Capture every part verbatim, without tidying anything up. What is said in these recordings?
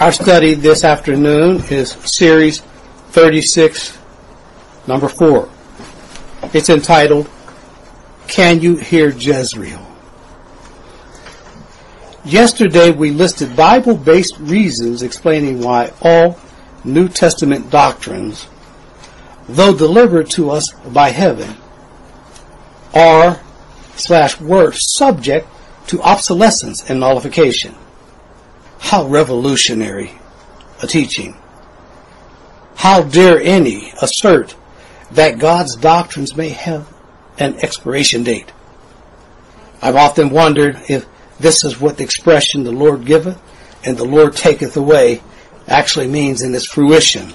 Our study this afternoon is Series thirty-six, number four. It's entitled, Can You Hear Jezreel? Yesterday we listed Bible-based reasons explaining why all New Testament doctrines, though delivered to us by heaven, are slash were subject to obsolescence and nullification. How revolutionary a teaching. How dare any assert that God's doctrines may have an expiration date? I've often wondered if this is what the expression the Lord giveth and the Lord taketh away actually means in its fruition.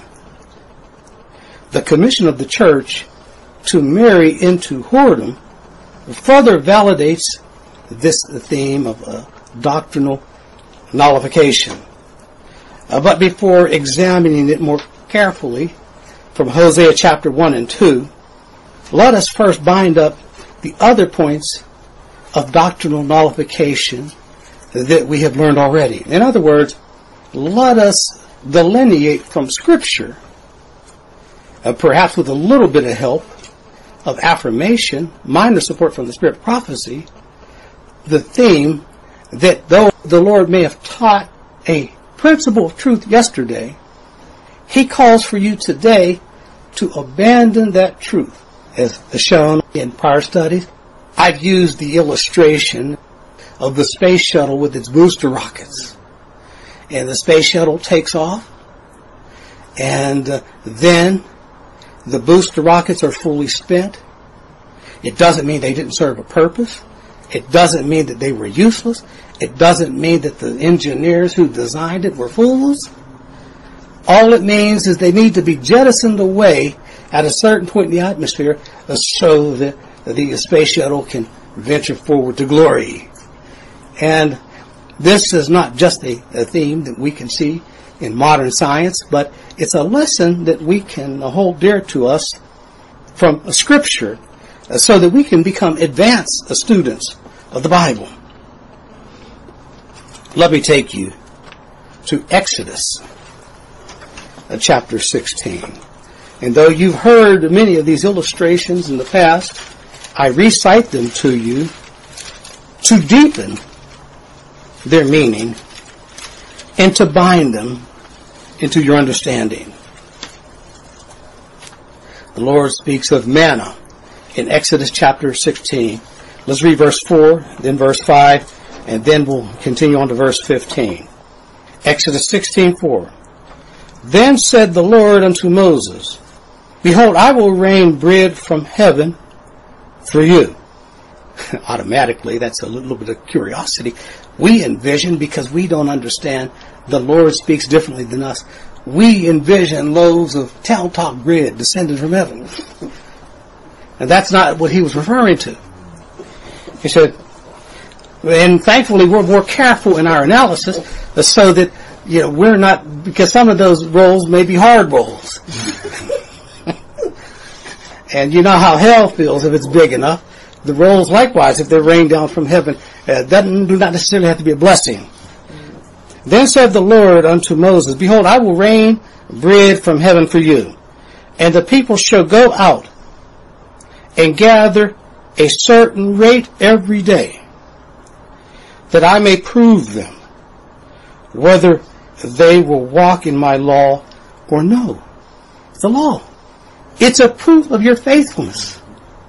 The commission of the church to marry into whoredom further validates this theme of uh, doctrinal nullification. Uh, but before examining it more carefully from Hosea chapter one and two, let us first bind up the other points of doctrinal nullification that we have learned already. In other words, let us delineate from Scripture, uh, perhaps with a little bit of help of affirmation, minor support from the Spirit of prophecy, the theme that though the Lord may have taught a principle of truth yesterday, He calls for you today to abandon that truth. As shown in prior studies, I've used the illustration of the space shuttle with its booster rockets. And the space shuttle takes off, and uh, then the booster rockets are fully spent. It doesn't mean they didn't serve a purpose. It doesn't mean that they were useless. It doesn't mean that the engineers who designed it were fools. All it means is they need to be jettisoned away at a certain point in the atmosphere so that the space shuttle can venture forward to glory. And this is not just a, a theme that we can see in modern science, but it's a lesson that we can hold dear to us from Scripture so that we can become advanced students of the Bible. Let me take you to Exodus chapter sixteen. And though you've heard many of these illustrations in the past, I recite them to you to deepen their meaning and to bind them into your understanding. The Lord speaks of manna in Exodus chapter sixteen. Let's read verse four, then verse five, and then we'll continue on to verse fifteen. Exodus sixteen four. Then said the Lord unto Moses, Behold, I will rain bread from heaven for you. Automatically, that's a little bit of curiosity. We envision, because we don't understand, the Lord speaks differently than us. We envision loaves of town-talk bread descended from heaven. And that's not what he was referring to. He said, and thankfully we're more careful in our analysis so that, you know, we're not, because some of those rolls may be hard rolls. And you know how hell feels if it's big enough. The rolls, likewise, if they're rained down from heaven, uh, that do not necessarily have to be a blessing. Then said the Lord unto Moses, Behold, I will rain bread from heaven for you, and the people shall go out and gather a certain rate every day, that I may prove them, whether they will walk in my law or no. The law. It's a proof of your faithfulness.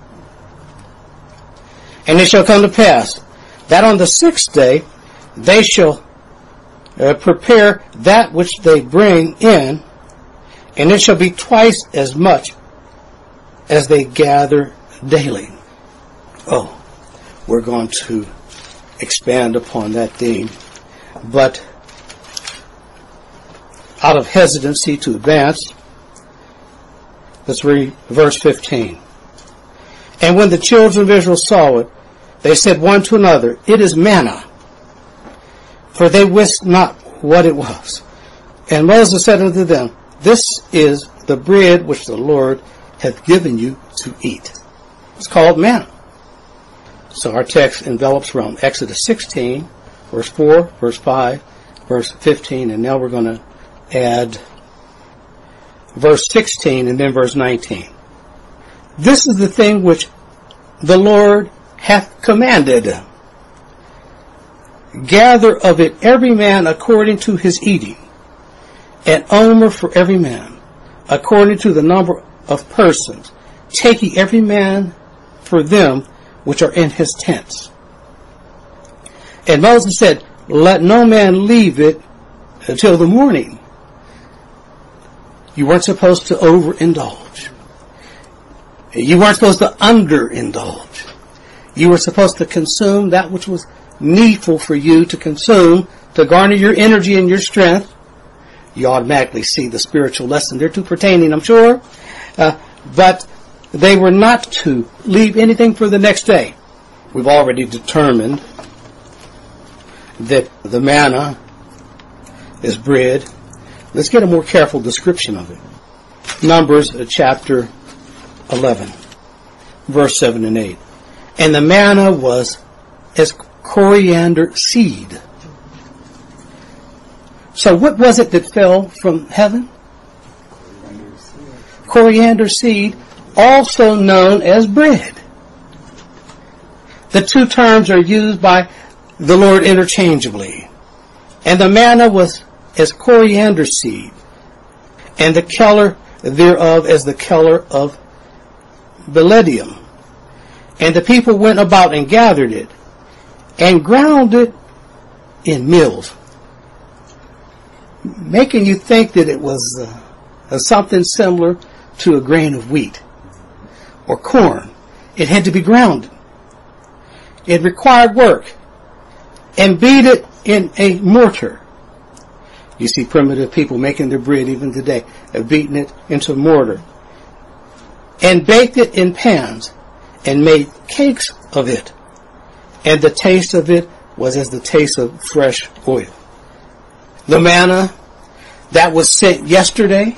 And it shall come to pass that on the sixth day they shall uh, prepare that which they bring in, and it shall be twice as much as they gather daily. Oh, we're going to expand upon that theme. But out of hesitancy to advance, let's read verse fifteen. And when the children of Israel saw it, they said one to another, It is manna. For they wist not what it was. And Moses said unto them, This is the bread which the Lord hath given you to eat. It's called manna. So our text envelops from Exodus sixteen, verse four, verse five, verse fifteen, and now we're going to add verse sixteen and then verse nineteen. This is the thing which the Lord hath commanded. Gather of it every man according to his eating, an omer for every man, according to the number of persons. Take ye every man for them which are in his tents. And Moses said, let no man leave it until the morning. You weren't supposed to overindulge. You weren't supposed to underindulge. You were supposed to consume that which was needful for you to consume to garner your energy and your strength. You automatically see the spiritual lesson there too pertaining, I'm sure. Uh, but they were not to leave anything for the next day. We've already determined that the manna is bread. Let's get a more careful description of it. Numbers uh, chapter eleven, verse seven and eight. And the manna was as coriander seed. So what was it that fell from heaven? Coriander seed, coriander seed, also known as bread. The two terms are used by the Lord interchangeably. And the manna was as coriander seed, and the color thereof as the color of bdellium. And the people went about and gathered it, and ground it in mills, making you think that it was uh, something similar to a grain of wheat or corn. It had to be ground. It required work. And beat it in a mortar. You see primitive people making their bread even today, beating it into a mortar. And baked it in pans, and made cakes of it. And the taste of it was as the taste of fresh oil. The manna that was sent yesterday,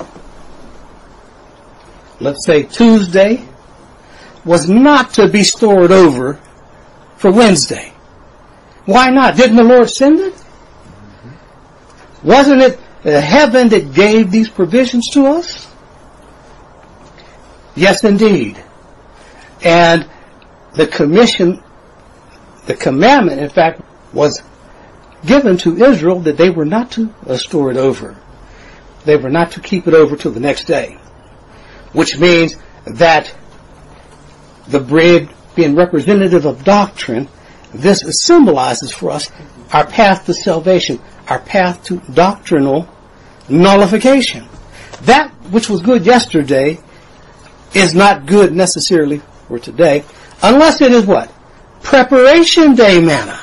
let's say Tuesday, was not to be stored over for Wednesday. Why not? Didn't the Lord send it? Wasn't it heaven that gave these provisions to us? Yes, indeed. And the commission, the commandment, in fact, was given to Israel that they were not to uh, store it over. They were not to keep it over till the next day. Which means that the bread being representative of doctrine, this symbolizes for us our path to salvation, our path to doctrinal nullification. That which was good yesterday is not good necessarily for today, unless it is what? Preparation day manna.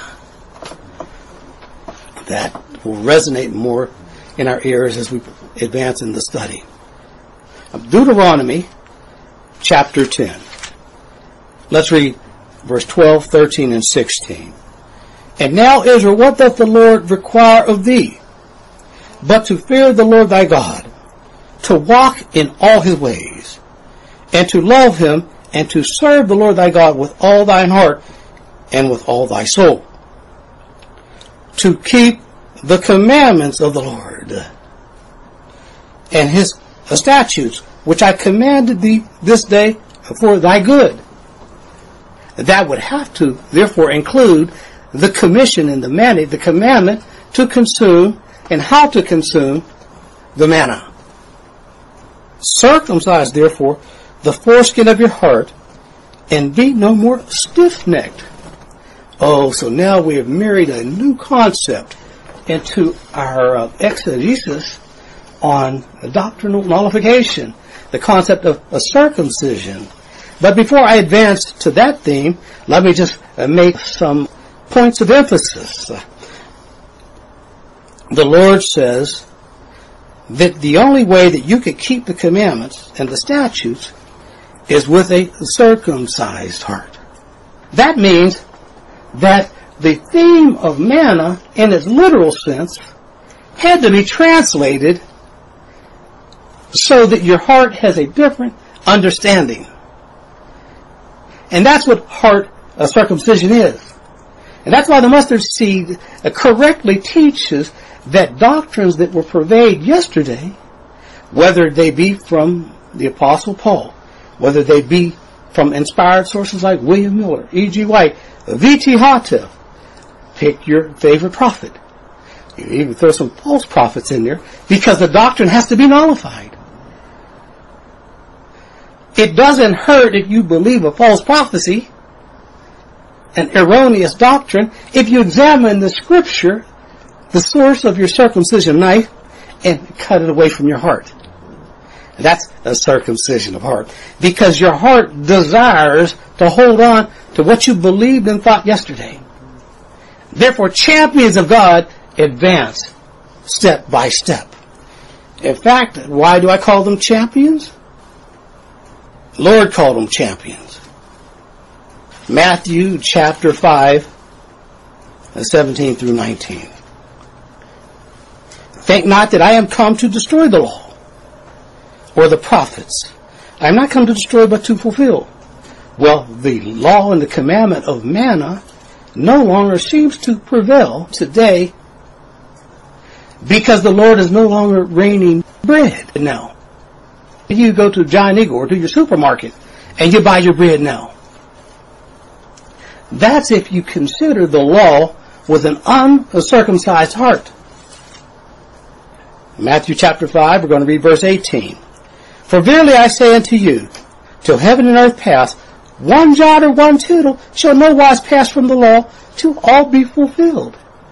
That will resonate more in our ears as we advance in the study. Deuteronomy chapter ten. Let's read verse twelve, thirteen, and sixteen. And now, Israel, what doth the Lord require of thee? But to fear the Lord thy God, to walk in all his ways, and to love him, and to serve the Lord thy God with all thine heart, and with all thy soul. To keep the commandments of the Lord, and his statutes, which I commanded thee this day for thy good. That would have to, therefore, include the commission and the mandate, the commandment to consume and how to consume the manna. Circumcise, therefore, the foreskin of your heart, and be no more stiff-necked. Oh, so now we have married a new concept into our uh, exegesis on doctrinal nullification, the concept of a circumcision. But before I advance to that theme, let me just uh, make some points of emphasis. Uh, the Lord says that the only way that you could keep the commandments and the statutes is with a circumcised heart. That means that the theme of manna, in its literal sense, had to be translated so that your heart has a different understanding. And that's what heart uh, circumcision is. And that's why the mustard seed uh, correctly teaches that doctrines that were purveyed yesterday, whether they be from the Apostle Paul, whether they be from inspired sources like William Miller, E G White, V T Houteff, pick your favorite prophet. You even throw some false prophets in there because the doctrine has to be nullified. It doesn't hurt if you believe a false prophecy, an erroneous doctrine, if you examine the scripture, the source of your circumcision knife, and cut it away from your heart. That's a circumcision of heart. Because your heart desires to hold on to what you believed and thought yesterday. Therefore, champions of God advance step by step. In fact, why do I call them champions? The Lord called them champions. Matthew chapter five, seventeen through nineteen. Think not that I am come to destroy the law or the prophets. I am not come to destroy but to fulfill. Well, the law and the commandment of manna no longer seems to prevail today because the Lord is no longer raining bread now. You go to Giant Eagle or to your supermarket and you buy your bread now. That's if you consider the law with an uncircumcised heart. Matthew chapter five, we're going to read verse eighteen. For verily I say unto you, till heaven and earth pass, one jot or one tittle shall no wise pass from the law till all be fulfilled.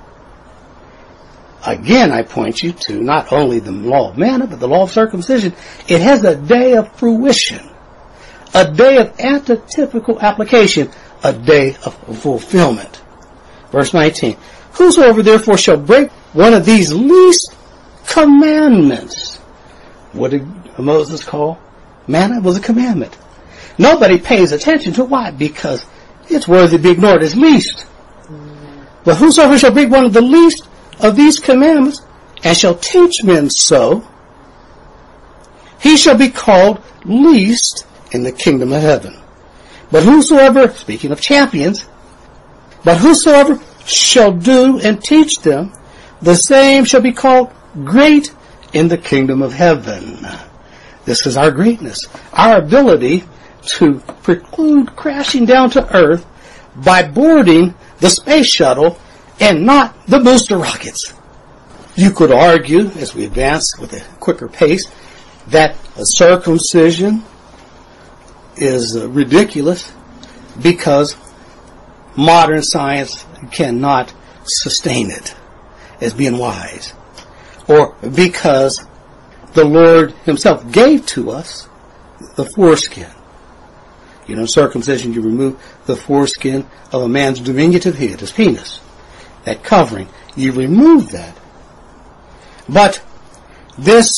Again, I point you to not only the law of manna, but the law of circumcision. It has a day of fruition, a day of antitypical application, a day of fulfillment. Verse nineteen. Whosoever therefore shall break one of these least commandments. What did Moses call manna? It was a commandment. Nobody pays attention to why? Because it's worthy to be ignored. It's least. But whosoever shall break one of the least of these commandments and shall teach men so, he shall be called least in the kingdom of heaven. But whosoever, speaking of champions, but whosoever shall do and teach them, the same shall be called great in the kingdom of heaven. This is our greatness, our ability to preclude crashing down to earth by boarding the space shuttle and not the booster rockets. You could argue, as we advance with a quicker pace, that a circumcision is ridiculous because modern science cannot sustain it as being wise. Or because the Lord himself gave to us the foreskin. You know, circumcision, you remove the foreskin of a man's diminutive head, his penis. That covering, you remove that. But this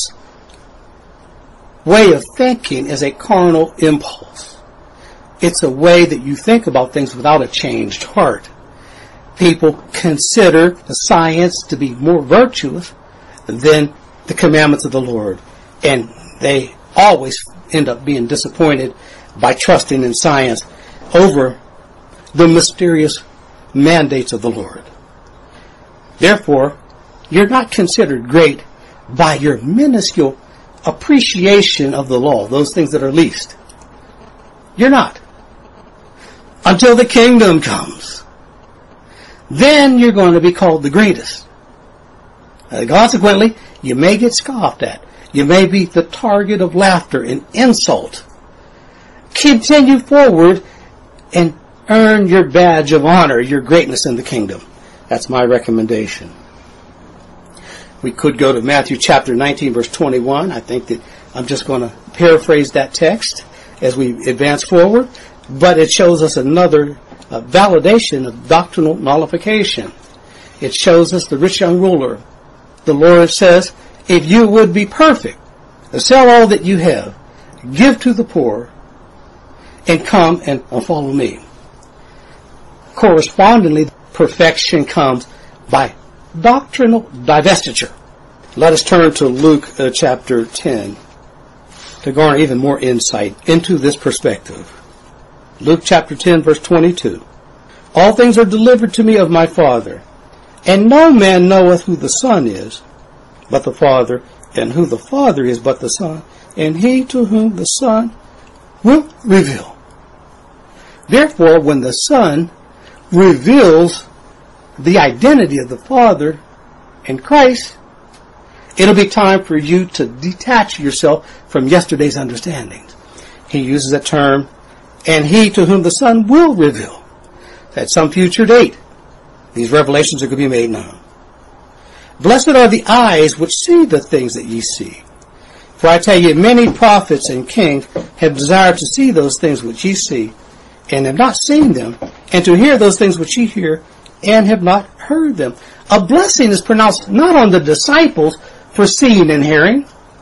way of thinking is a carnal impulse. It's a way that you think about things without a changed heart. People consider the science to be more virtuous than the commandments of the Lord. And they always end up being disappointed by trusting in science over the mysterious mandates of the Lord. Therefore, you're not considered great by your minuscule appreciation of the law, those things that are least. You're not. Until the kingdom comes. Then you're going to be called the greatest. Uh, consequently, you may get scoffed at. You may be the target of laughter and insult. Continue forward and earn your badge of honor, your greatness in the kingdom. That's my recommendation. We could go to Matthew chapter nineteen, verse twenty-one. I think that I'm just going to paraphrase that text as we advance forward. But it shows us another uh, validation of doctrinal nullification. It shows us the rich young ruler. The Lord says, if you would be perfect, sell all that you have, give to the poor, and come and follow me. Correspondingly, perfection comes by doctrinal divestiture. Let us turn to Luke uh, chapter ten to garner even more insight into this perspective. Luke chapter ten, verse twenty-two. All things are delivered to me of my Father, And no man knoweth who the Son is, but the Father, and who the Father is but the Son, and he to whom the Son will reveal. Therefore, when the Son reveals the identity of the Father in Christ, it'll be time for you to detach yourself from yesterday's understandings. He uses that term, and he to whom the Son will reveal. At some future date, these revelations are going to be made known. Blessed are the eyes which see the things that ye see. For I tell you, many prophets and kings have desired to see those things which ye see, and have not seen them, and to hear those things which ye hear, and have not heard them. A blessing is pronounced not on the disciples for seeing and hearing.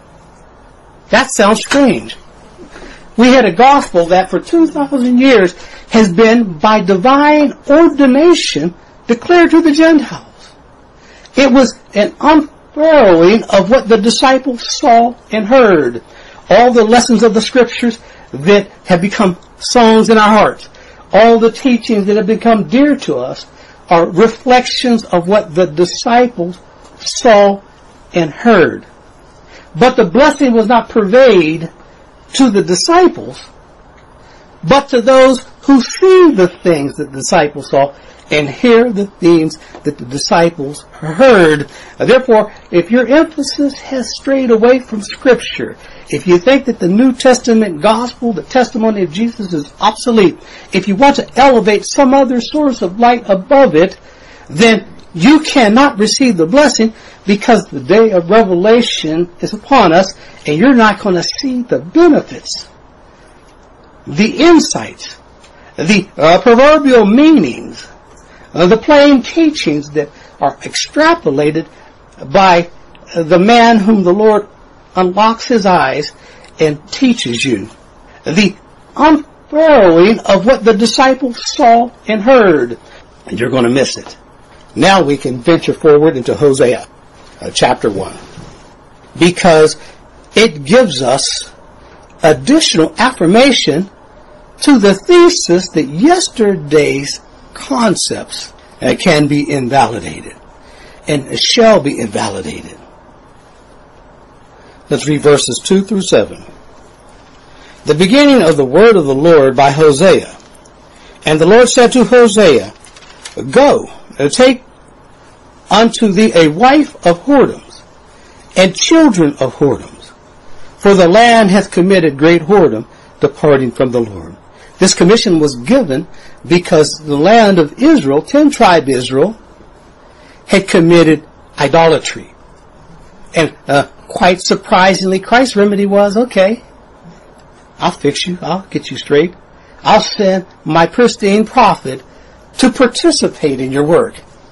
That sounds strange. We had a gospel that for two thousand years has been by divine ordination declared to the Gentiles. It was an unfurling of what the disciples saw and heard. All the lessons of the Scriptures that have become songs in our hearts, all the teachings that have become dear to us, are reflections of what the disciples saw and heard. But the blessing was not purveyed to the disciples, but to those who see the things that the disciples saw and hear the things that the disciples heard. Therefore, if your emphasis has strayed away from Scripture, if you think that the New Testament gospel, the testimony of Jesus, is obsolete, if you want to elevate some other source of light above it, then you cannot receive the blessing, because the day of revelation is upon us, and you're not going to see the benefits, the insights, the uh, proverbial meanings, uh, the plain teachings that are extrapolated by uh, the man whom the Lord unlocks his eyes and teaches you. The unfurling of what the disciples saw and heard. And you're going to miss it. Now we can venture forward into Hosea, uh, chapter one. Because it gives us additional affirmation to the thesis that yesterday's concepts uh, can be invalidated and shall be invalidated. Let's read verses two through seven. The beginning of the word of the Lord by Hosea. And the Lord said to Hosea, Go, take unto thee a wife of whoredoms, and children of whoredoms, for the land hath committed great whoredom, departing from the Lord. This commission was given because the land of Israel, ten tribe Israel, had committed idolatry. And uh, quite surprisingly, Christ's remedy was, okay, I'll fix you, I'll get you straight. I'll send my pristine prophet to participate in your work,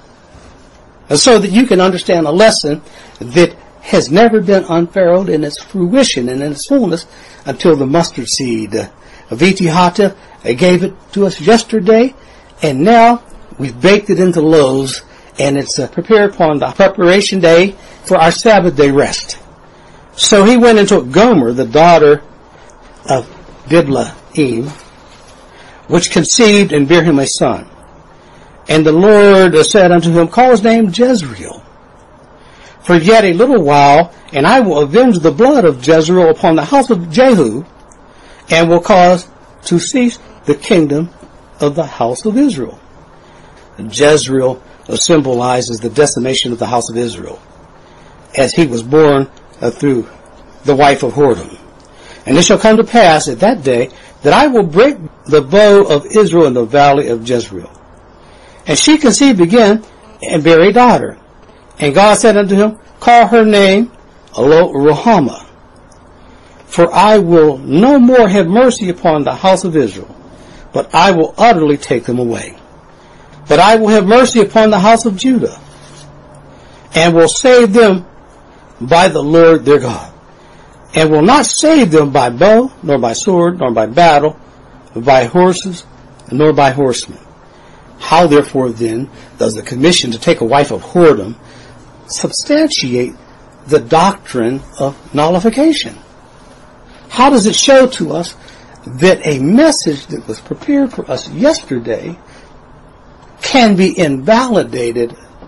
and so that you can understand a lesson that has never been unfurled in its fruition and in its fullness until the mustard seed. Uh, Viti Hata gave it to us yesterday, and now we've baked it into loaves, and it's uh, prepared upon the preparation day for our Sabbath day rest. So he went and took Gomer, the daughter of Diblaim, which conceived and bare him a son. And the Lord said unto him, Call his name Jezreel. For yet a little while, and I will avenge the blood of Jezreel upon the house of Jehu, and will cause to cease the kingdom of the house of Israel. Jezreel symbolizes the decimation of the house of Israel, as he was born uh, through the wife of whoredom. And it shall come to pass at that day that I will break the bow of Israel in the valley of Jezreel. And she conceived again and bare a daughter. And God said unto him, Call her name Lo-Ruhamah. For I will no more have mercy upon the house of Israel, but I will utterly take them away. But I will have mercy upon the house of Judah, and will save them by the Lord their God, and will not save them by bow, nor by sword, nor by battle, but by horses, nor by horsemen. How therefore then does the commission to take a wife of whoredom substantiate the doctrine of nullification? How does it show to us that a message that was prepared for us yesterday can be invalidated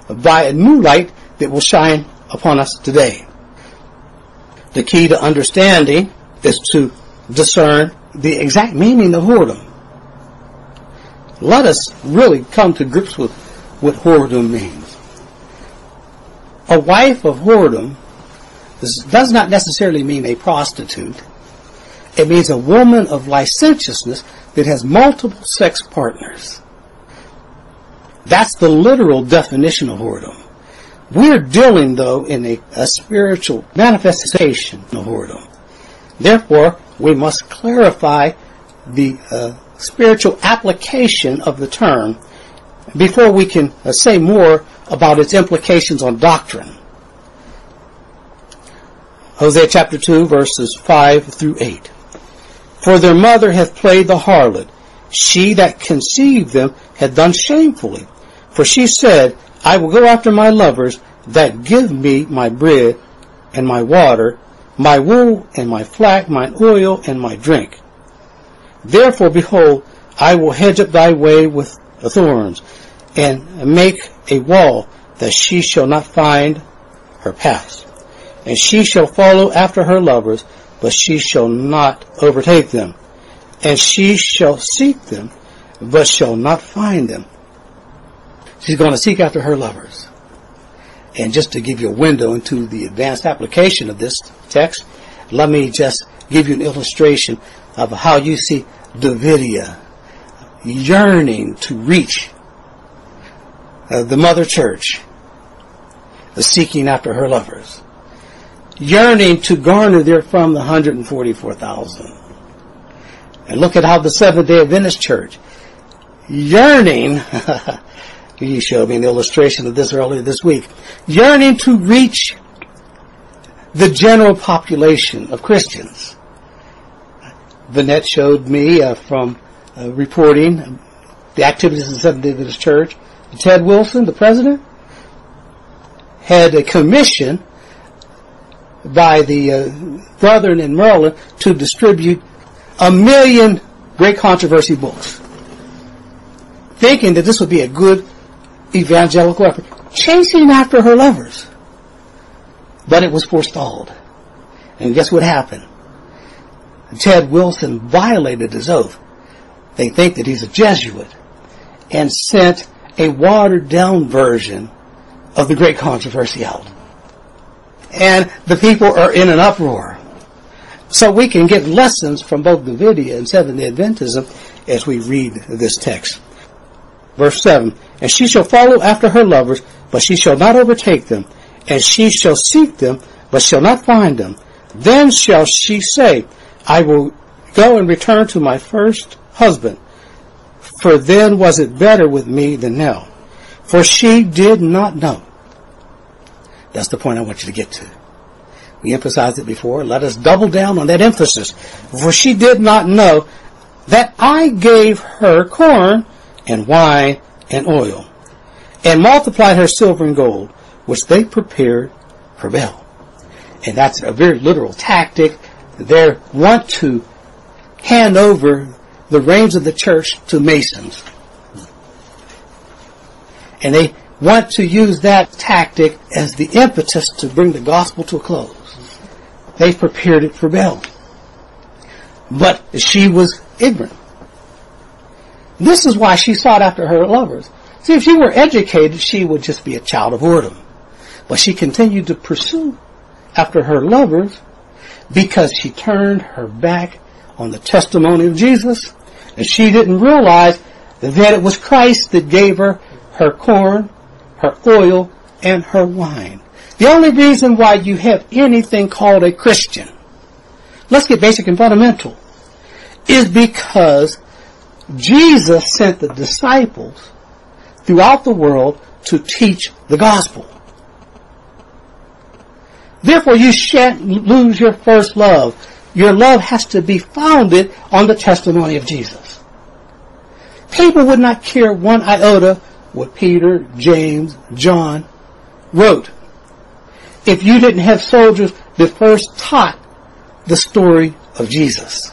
by a new light that will shine upon us today. The key to understanding is to discern the exact meaning of whoredom. Let us really come to grips with what whoredom means. A wife of whoredom does not necessarily mean a prostitute. It means a woman of licentiousness that has multiple sex partners. That's the literal definition of whoredom. We're dealing, though, in a, a spiritual manifestation of whoredom. Therefore, we must clarify the uh, spiritual application of the term before we can uh, say more about its implications on doctrine. Hosea chapter two, verses five through eight. For their mother hath played the harlot. She that conceived them hath done shamefully. For she said, I will go after my lovers that give me my bread and my water, my wool and my flax, mine oil and my drink. Therefore, behold, I will hedge up thy way with thorns, and make a wall that she shall not find her paths. And she shall follow after her lovers, but she shall not overtake them. And she shall seek them, but shall not find them. She's going to seek after her lovers. And just to give you a window into the advanced application of this text, let me just give you an illustration of how you see Davidia yearning to reach uh, the mother church, uh, seeking after her lovers, yearning to garner therefrom the one hundred forty-four thousand. And look at how the Seventh-day Adventist church, yearning, you showed me an illustration of this earlier this week, yearning to reach the general population of Christians. Vanette showed me uh, from uh, reporting the activities of the Seventh-day Adventist Church. Ted Wilson, the president, had a commission by the uh, brethren in Maryland to distribute a million Great Controversy books, thinking that this would be a good evangelical effort, chasing after her lovers. But it was forestalled. And guess what happened? Ted Wilson violated his oath. They think that he's a Jesuit, and sent a watered-down version of the Great Controversy out. And the people are in an uproar. So we can get lessons from both Davidia and Seventh-day Adventism as we read this text. Verse seven, and she shall follow after her lovers, but she shall not overtake them. And she shall seek them, but shall not find them. Then shall she say, I will go and return to my first husband, for then was it better with me than now. For she did not know. That's the point I want you to get to. We emphasized it before. Let us double down on that emphasis. For she did not know that I gave her corn and wine and oil, and multiplied her silver and gold, which they prepared for Baal. And that's a very literal tactic. They want to hand over the reins of the church to Masons. And they want to use that tactic as the impetus to bring the gospel to a close. They prepared it for Baal. But she was ignorant. This is why she sought after her lovers. See, if she were educated, she would just be a child of whoredom. But she continued to pursue after her lovers because she turned her back on the testimony of Jesus, and she didn't realize that it was Christ that gave her her corn, her oil, and her wine. The only reason why you have anything called a Christian, let's get basic and fundamental, is because Jesus sent the disciples throughout the world to teach the gospel. Therefore, you shan't lose your first love. Your love has to be founded on the testimony of Jesus. People would not care one iota what Peter, James, John wrote if you didn't have soldiers that first taught the story of Jesus.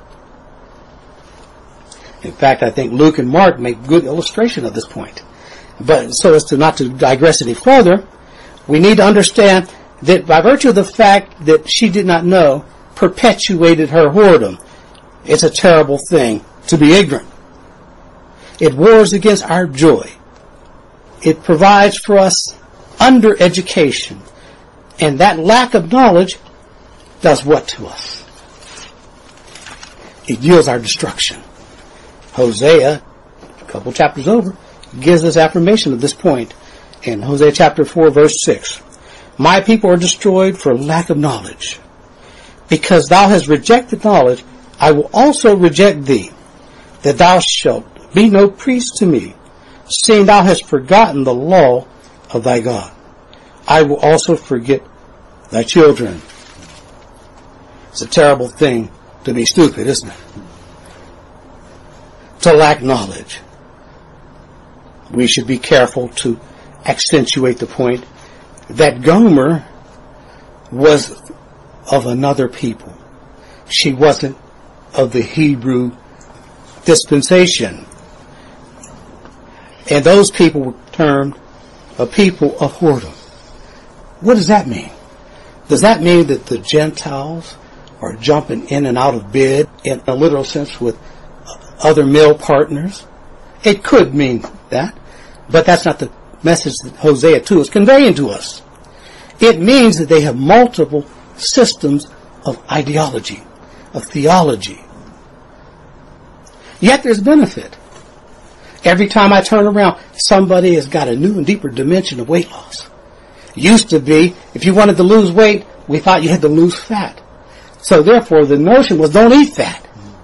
In fact, I think Luke and Mark make good illustration of this point. But so as to not to digress any further, we need to understand that by virtue of the fact that she did not know, perpetuated her whoredom. It's a terrible thing to be ignorant. It wars against our joy. It provides for us under-education. And that lack of knowledge does what to us? It yields our destruction. Hosea, a couple chapters over, gives us affirmation of this point in Hosea chapter four, verse six. My people are destroyed for lack of knowledge. Because thou hast rejected knowledge, I will also reject thee, that thou shalt be no priest to me, seeing thou hast forgotten the law of thy God. I will also forget thy children. It's a terrible thing to be stupid, isn't it? To lack knowledge. We should be careful to accentuate the point that Gomer was of another people. She wasn't of the Hebrew dispensation. And those people were termed a people of whoredom. What does that mean? Does that mean that the Gentiles are jumping in and out of bed in a literal sense with other male partners? It could mean that, but that's not the message that Hosea two is conveying to us. It means that they have multiple systems of ideology, of theology. Yet there's benefit. Every time I turn around, somebody has got a new and deeper dimension of weight loss. It used to be, if you wanted to lose weight, we thought you had to lose fat. So therefore, the notion was don't eat fat.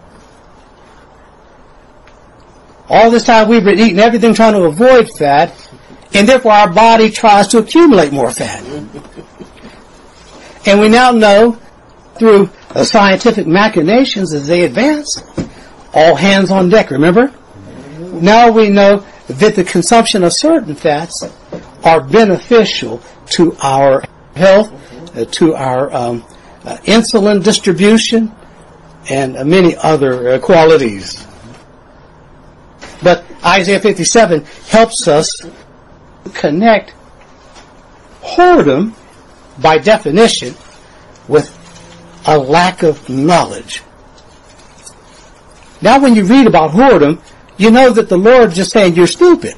All this time we've been eating everything trying to avoid fat, and therefore our body tries to accumulate more fat. And we now know, through uh, scientific machinations as they advance, all hands on deck, remember? Now we know that the consumption of certain fats are beneficial to our health, uh, to our um, uh, insulin distribution, and uh, many other uh, qualities. But Isaiah fifty-seven helps us connect whoredom, by definition, with a lack of knowledge. Now when you read about whoredom, you know that the Lord is just saying you're stupid.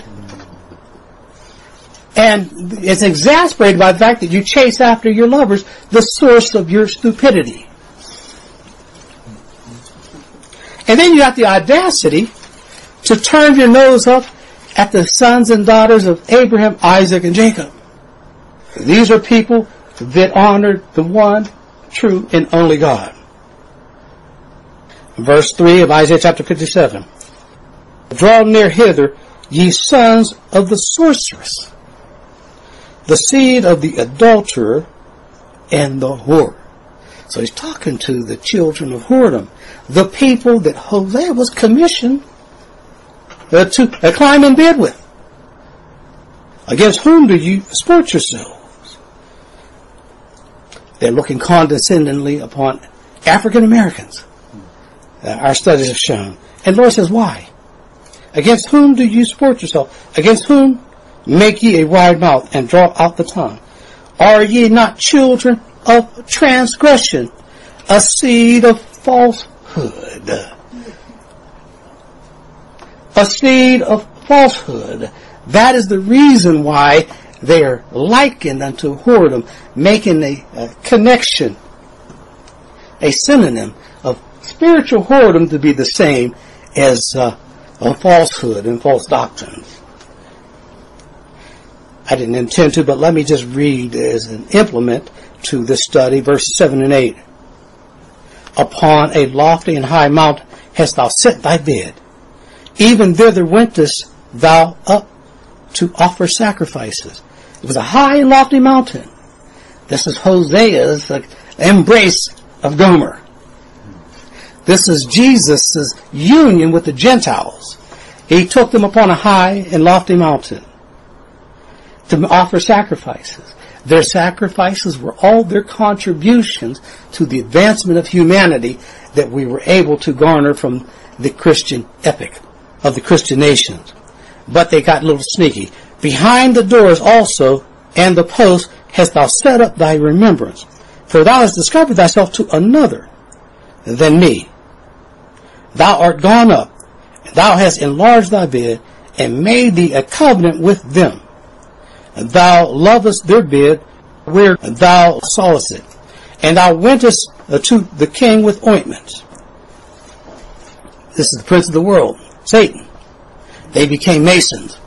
And it's exasperated by the fact that you chase after your lovers, the source of your stupidity. And then you have the audacity to turn your nose up at the sons and daughters of Abraham, Isaac, and Jacob. These are people that honored the one true and only God. Verse three of Isaiah chapter fifty-seven. Draw near hither, ye sons of the sorceress, the seed of the adulterer and the whore. So he's talking to the children of whoredom, the people that Hosea was commissioned uh, to uh, climb in bed with. Against whom do you sport yourselves? They're looking condescendingly upon African Americans. Uh, our studies have shown. And the Lord says, why? Against whom do you sport yourself? Against whom make ye a wide mouth and draw out the tongue? Are ye not children of transgression, a seed of falsehood? A seed of falsehood. That is the reason why they are likened unto whoredom, making a, a connection, a synonym of spiritual whoredom to be the same as uh, a falsehood and false doctrines. I didn't intend to, but let me just read as an implement to this study, verses seven and eight. Upon a lofty and high mount hast thou set thy bed. Even thither wentest thou up to offer sacrifices. It was a high and lofty mountain. This is Hosea's uh, embrace of Gomer. This is Jesus' union with the Gentiles. He took them upon a high and lofty mountain to offer sacrifices. Their sacrifices were all their contributions to the advancement of humanity that we were able to garner from the Christian epic of the Christian nations. But they got a little sneaky. Behind the doors also and the posts hast thou set up thy remembrance. For thou hast discovered thyself to another than me. Thou art gone up, and thou hast enlarged thy bed, and made thee a covenant with them. And thou lovest their bed where thou sawest it. And thou wentest to the king with ointments. This is the prince of the world, Satan. They became Masons.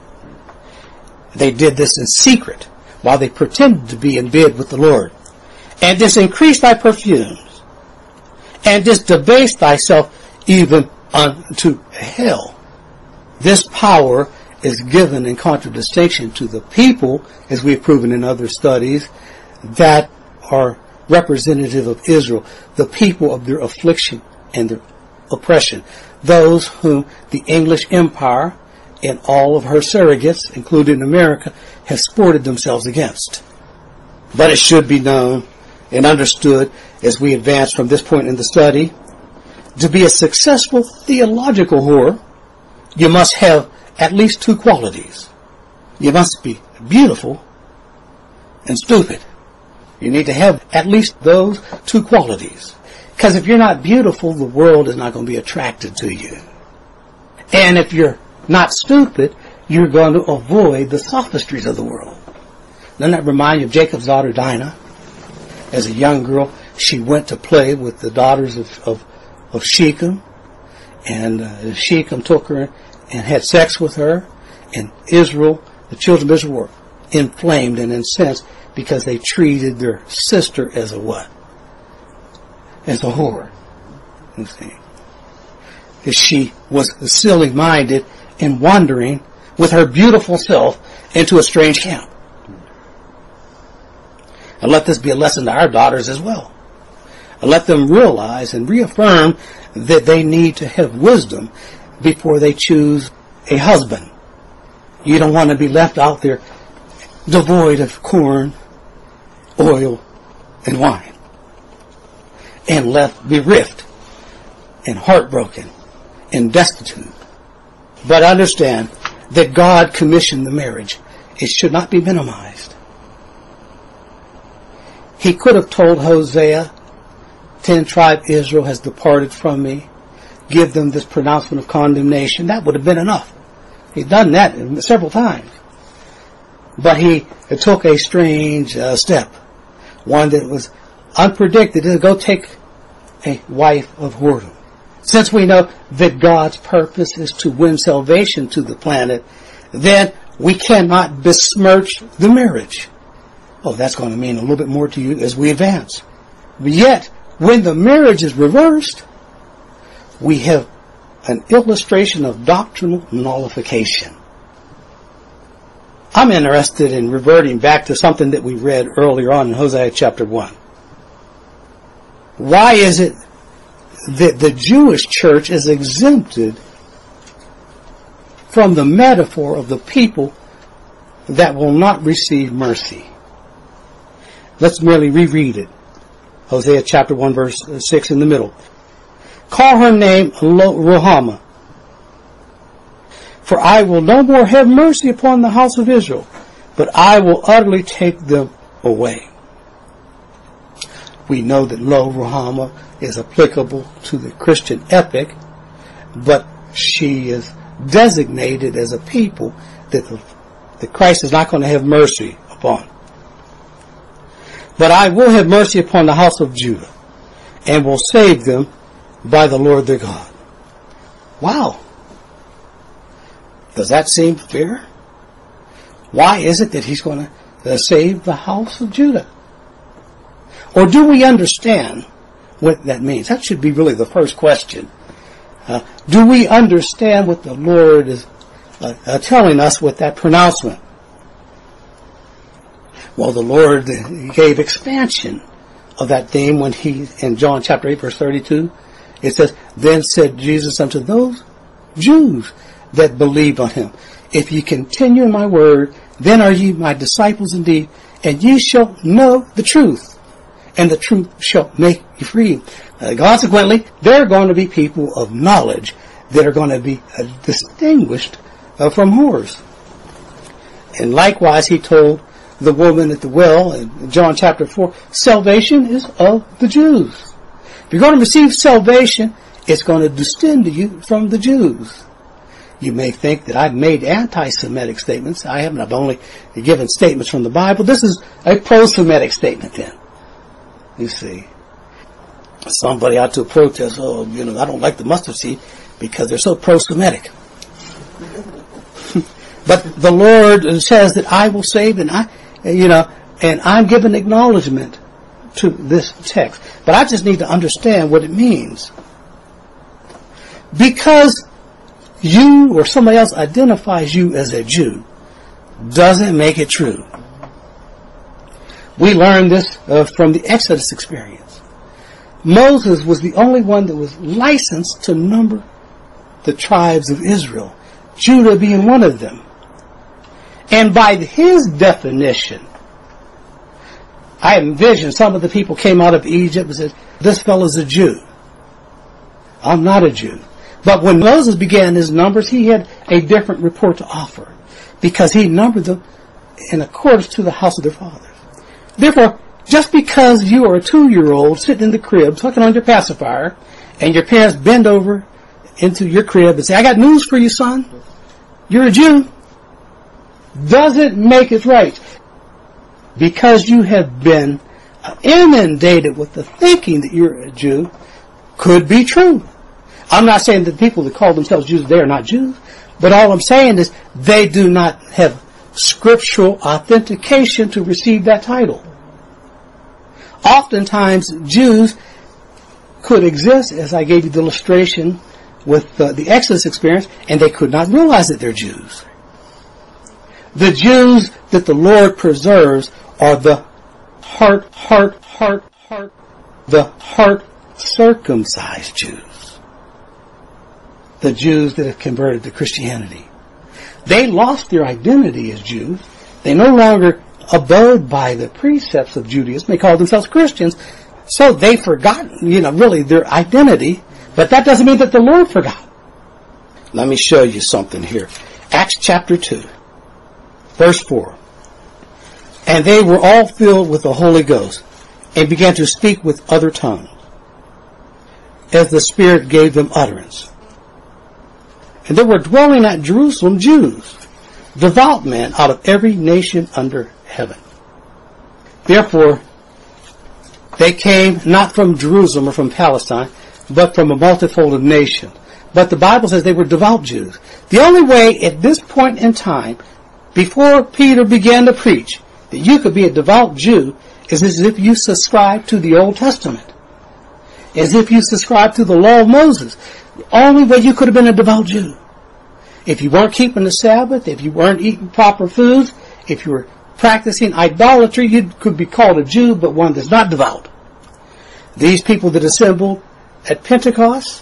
They did this in secret, while they pretended to be in bed with the Lord. And this increased thy perfumes, and this debased thyself even unto hell. This power is given in contradistinction to the people, as we have proven in other studies, that are representative of Israel, the people of their affliction and their oppression, those whom the English Empire and all of her surrogates, including America, have sported themselves against. But it should be known and understood as we advance from this point in the study, to be a successful theological whore, you must have at least two qualities. You must be beautiful and stupid. You need to have at least those two qualities. Because if you're not beautiful, the world is not going to be attracted to you. And if you're not stupid, you're going to avoid the sophistries of the world. Doesn't that remind you of Jacob's daughter Dinah? As a young girl, she went to play with the daughters of, of, of Shechem. And uh, Shechem took her and had sex with her. And Israel, the children of Israel, were inflamed and incensed because they treated their sister as a what? As a whore. You see? Because she was silly-minded and wandering with her beautiful self into a strange camp. And let this be a lesson to our daughters as well. And let them realize and reaffirm that they need to have wisdom before they choose a husband. You don't want to be left out there devoid of corn, oil, and wine. And left bereft and heartbroken and destitute. But understand that God commissioned the marriage. It should not be minimized. He could have told Hosea, ten tribe Israel has departed from me. Give them this pronouncement of condemnation. That would have been enough. He's done that several times. But he took a strange uh, step. One that was unpredicted. To go take a wife of whoredom. Since we know that God's purpose is to win salvation to the planet, then we cannot besmirch the marriage. Oh, that's going to mean a little bit more to you as we advance. But yet, when the marriage is reversed, we have an illustration of doctrinal nullification. I'm interested in reverting back to something that we read earlier on in Hosea chapter one. Why is it that the Jewish church is exempted from the metaphor of the people that will not receive mercy? Let's merely reread it. Hosea chapter one verse six in the middle. Call her name Lo-Ruhamah. For I will no more have mercy upon the house of Israel, but I will utterly take them away. We know that Lo-Ruhamah is applicable to the Christian epic, but she is designated as a people that, the, that Christ is not going to have mercy upon. But I will have mercy upon the house of Judah, and will save them by the Lord their God. Wow. Does that seem fair? Why is it that he's going to save the house of Judah? Or do we understand what that means? That should be really the first question. Uh, do we understand what the Lord is uh, uh, telling us with that pronouncement? Well, the Lord gave expansion of that theme when he, in John chapter eight verse thirty-two, it says, Then said Jesus unto those Jews that believed on him, If ye continue in my word, then are ye my disciples indeed, and ye shall know the truth, and the truth shall make you free. Uh, consequently, there are going to be people of knowledge that are going to be uh, distinguished uh, from whores. And likewise, he told the woman at the well in John chapter four, salvation is of the Jews. If you're going to receive salvation, it's going to descend to you from the Jews. You may think that I've made anti-Semitic statements. I haven't. I've only given statements from the Bible. This is a pro-Semitic statement then. You see. Somebody out to a protest, oh, you know, I don't like the mustard seed because they're so pro-Semitic. But the Lord says that I will save, and I, you know, and I'm giving acknowledgement to this text. But I just need to understand what it means. Because you or somebody else identifies you as a Jew doesn't make it true. We learned this uh, from the Exodus experience. Moses was the only one that was licensed to number the tribes of Israel, Judah being one of them. And by his definition, I envision some of the people came out of Egypt and said, this fellow's a Jew. I'm not a Jew. But when Moses began his numbers, he had a different report to offer because he numbered them in accordance to the house of their fathers. Therefore, just because you are a two-year-old sitting in the crib talking on your pacifier and your parents bend over into your crib and say, I got news for you, son. You're a Jew. Doesn't make it right. Because you have been inundated with the thinking that you're a Jew could be true. I'm not saying that people that call themselves Jews, they are not Jews. But all I'm saying is they do not have scriptural authentication to receive that title. Oftentimes, Jews could exist, as I gave you the illustration with uh, the Exodus experience, and they could not realize that they're Jews. The Jews that the Lord preserves are the heart, heart, heart, heart, the heart circumcised Jews. The Jews that have converted to Christianity. They lost their identity as Jews. They no longer abode by the precepts of Judaism. They call themselves Christians. So they forgot, you know, really their identity. But that doesn't mean that the Lord forgot. Let me show you something here. Acts chapter two. Verse four. And they were all filled with the Holy Ghost and began to speak with other tongues as the Spirit gave them utterance. And there were dwelling at Jerusalem Jews, devout men out of every nation under heaven. Therefore, they came not from Jerusalem or from Palestine, but from a multifold of nations. But the Bible says they were devout Jews. The only way at this point in time, before Peter began to preach, that you could be a devout Jew is as if you subscribe to the Old Testament. As if you subscribe to the law of Moses. The only way you could have been a devout Jew. If you weren't keeping the Sabbath, if you weren't eating proper foods, if you were practicing idolatry, you could be called a Jew, but one that's not devout. These people that assembled at Pentecost,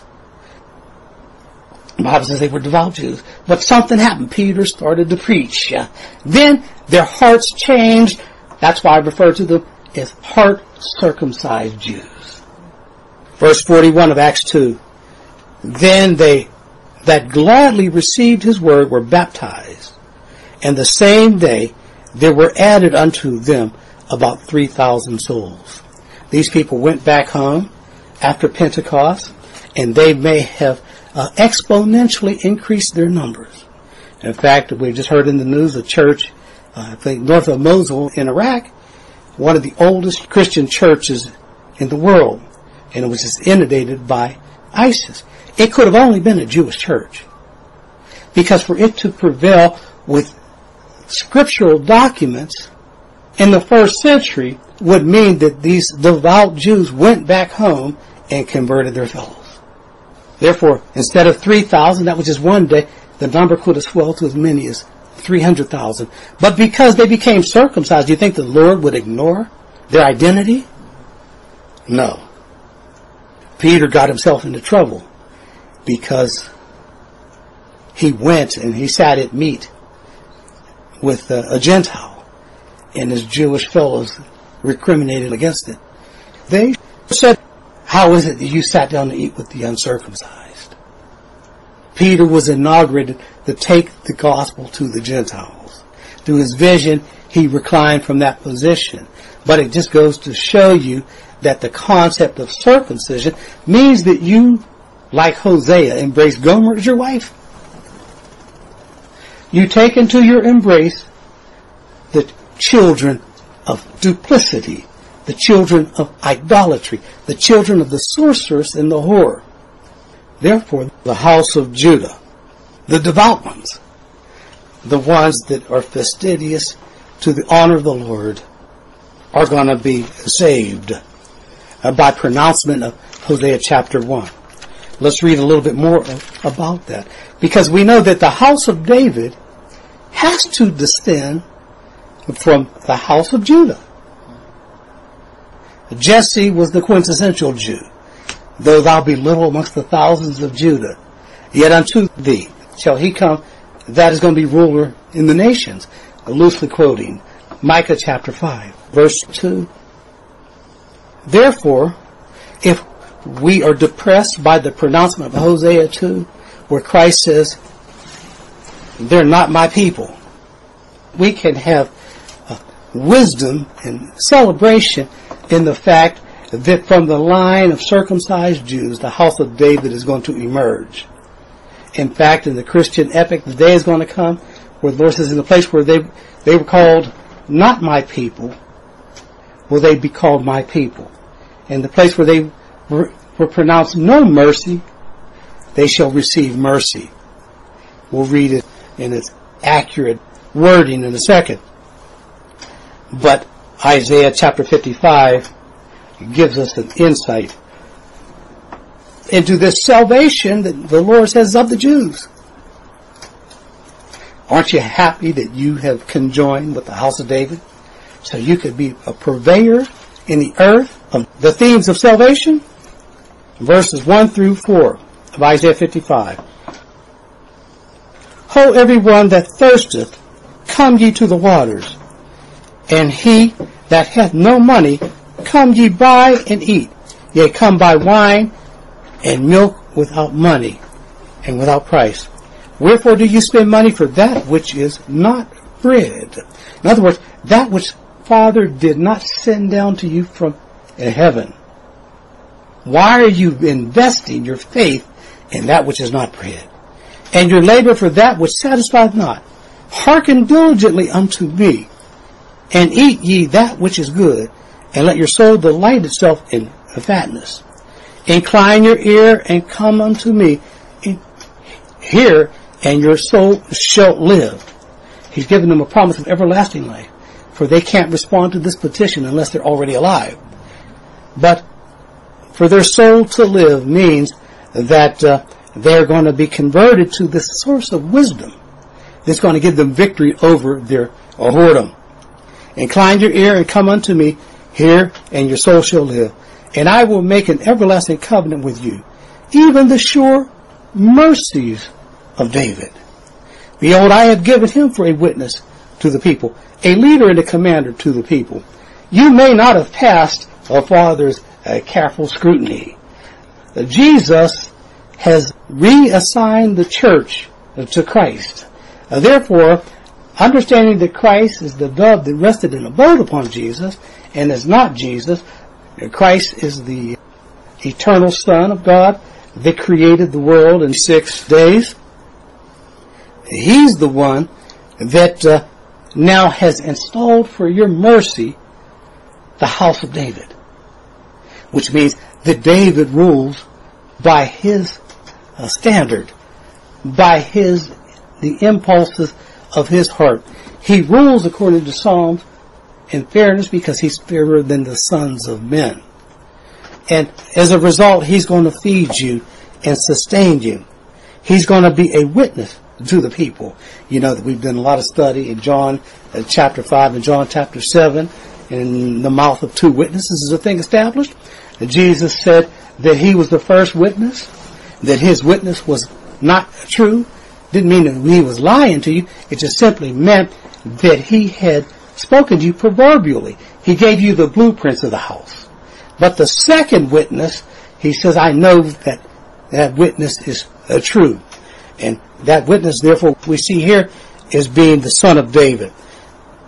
the Bible says they were devout Jews. But something happened. Peter started to preach. Yeah. Then their hearts changed. That's why I refer to them as heart-circumcised Jews. Verse forty-one of Acts two. Then they that gladly received his word were baptized. And the same day there were added unto them about three thousand souls. These people went back home after Pentecost, and they may have uh, exponentially increased their numbers. In fact, we just heard in the news a church, uh, I think north of Mosul in Iraq, one of the oldest Christian churches in the world, and it was just inundated by ISIS. It could have only been a Jewish church, because for it to prevail with scriptural documents in the first century would mean that these devout Jews went back home and converted their fellows. Therefore, instead of three thousand, that was just one day, the number could have swelled to as many as three hundred thousand. But because they became circumcised, do you think the Lord would ignore their identity? No. Peter got himself into trouble because he went and he sat at meat with a, a Gentile, and his Jewish fellows recriminated against it. They said, how is it that you sat down to eat with the uncircumcised? Peter was inaugurated to take the gospel to the Gentiles. through his vision, he reclined from that position. But it just goes to show you that the concept of circumcision means that you, like Hosea, embrace Gomer as your wife. You take into your embrace the children of duplicity, the children of idolatry, the children of the sorceress and the whore. Therefore, the house of Judah, the devout ones, the ones that are fastidious to the honor of the Lord, are going to be saved uh, by pronouncement of Hosea chapter one. Let's read a little bit more of, about that. Because we know that the house of David has to descend from the house of Judah. Jesse was the quintessential Jew. Though thou be little amongst the thousands of Judah, yet unto thee shall he come that is going to be ruler in the nations. Loosely quoting Micah chapter five, verse two. Therefore, if we are depressed by the pronouncement of Hosea two, where Christ says, they're not my people, we can have uh, wisdom and celebration in the fact that from the line of circumcised Jews, the house of David is going to emerge. In fact, in the Christian epic, the day is going to come where the Lord says, in the place where they they were called not my people, will they be called my people. In the place where they were, were pronounced no mercy, they shall receive mercy. We'll read it in its accurate wording in a second. But Isaiah chapter fifty-five gives us an insight into this salvation that the Lord says of the Jews. Aren't you happy that you have conjoined with the house of David so you could be a purveyor in the earth of the themes of salvation? Verses one through four of Isaiah fifty-five. Ho, everyone that thirsteth, come ye to the waters, and he that hath no money, come ye buy and eat. Yea, come buy wine and milk without money and without price. Wherefore do you spend money for that which is not bread? In other words, that which Father did not send down to you from heaven. Why are you investing your faith in that which is not bread? And your labor for that which satisfieth not? Hearken diligently unto me, and eat ye that which is good, and let your soul delight itself in fatness. Incline your ear and come unto me. Hear, and your soul shall live. He's given them a promise of everlasting life, for they can't respond to this petition unless they're already alive. But for their soul to live means that uh, they're going to be converted to this source of wisdom that's going to give them victory over their whoredom. Incline your ear and come unto me. Hear, and your soul shall live. And I will make an everlasting covenant with you, even the sure mercies of David. Behold, I have given him for a witness to the people, a leader and a commander to the people. You may not have passed a father's uh, careful scrutiny. Uh, Jesus has reassigned the church uh, to Christ. Uh, therefore, understanding that Christ is the dove that rested and abode upon Jesus, and is not Jesus, Christ is the eternal Son of God that created the world in six days. He's the one that uh, now has installed for your mercy the house of David, which means that David rules by his uh, standard, by his the impulses of his heart. He rules according to Psalms in fairness because he's fairer than the sons of men. And as a result, he's going to feed you and sustain you. He's going to be a witness to the people. You know that we've done a lot of study in John uh, chapter five and John chapter seven. In the mouth of two witnesses is a thing established. And Jesus said that he was the first witness, that his witness was not true. Didn't mean that he was lying to you. It just simply meant that he had spoken to you proverbially. He gave you the blueprints of the house. But the second witness, he says, I know that that witness is uh, true. And that witness, therefore, we see here is being the son of David.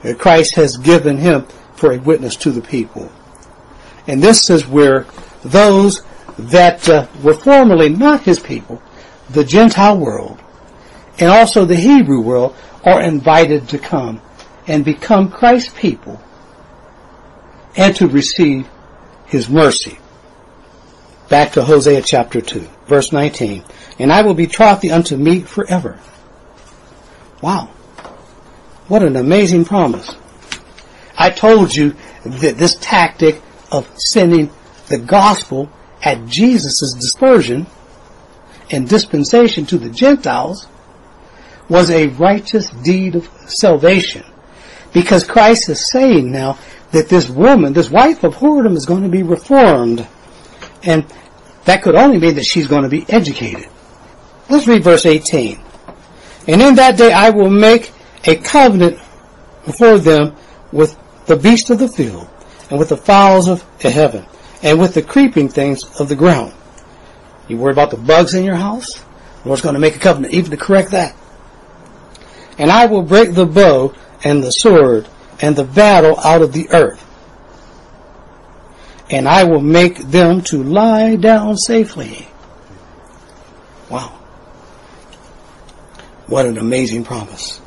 that Christ has given him for a witness to the people. And this is where those that uh, were formerly not his people, the Gentile world, and also the Hebrew world, are invited to come and become Christ's people and to receive his mercy. Back to Hosea chapter two, verse nineteen. And I will betroth thee unto me forever. Wow. What an amazing promise. I told you that this tactic of sending the gospel at Jesus' dispersion and dispensation to the Gentiles was a righteous deed of salvation. Because Christ is saying now that this woman, this wife of whoredom, is going to be reformed. And that could only mean that she's going to be educated. Let's read verse eighteen. And in that day I will make a covenant before them with the beasts of the field, and with the fowls of heaven, and with the creeping things of the ground. You worry about the bugs in your house? The Lord's going to make a covenant even to correct that. And I will break the bow and the sword and the battle out of the earth. And I will make them to lie down safely. Wow. What an amazing promise.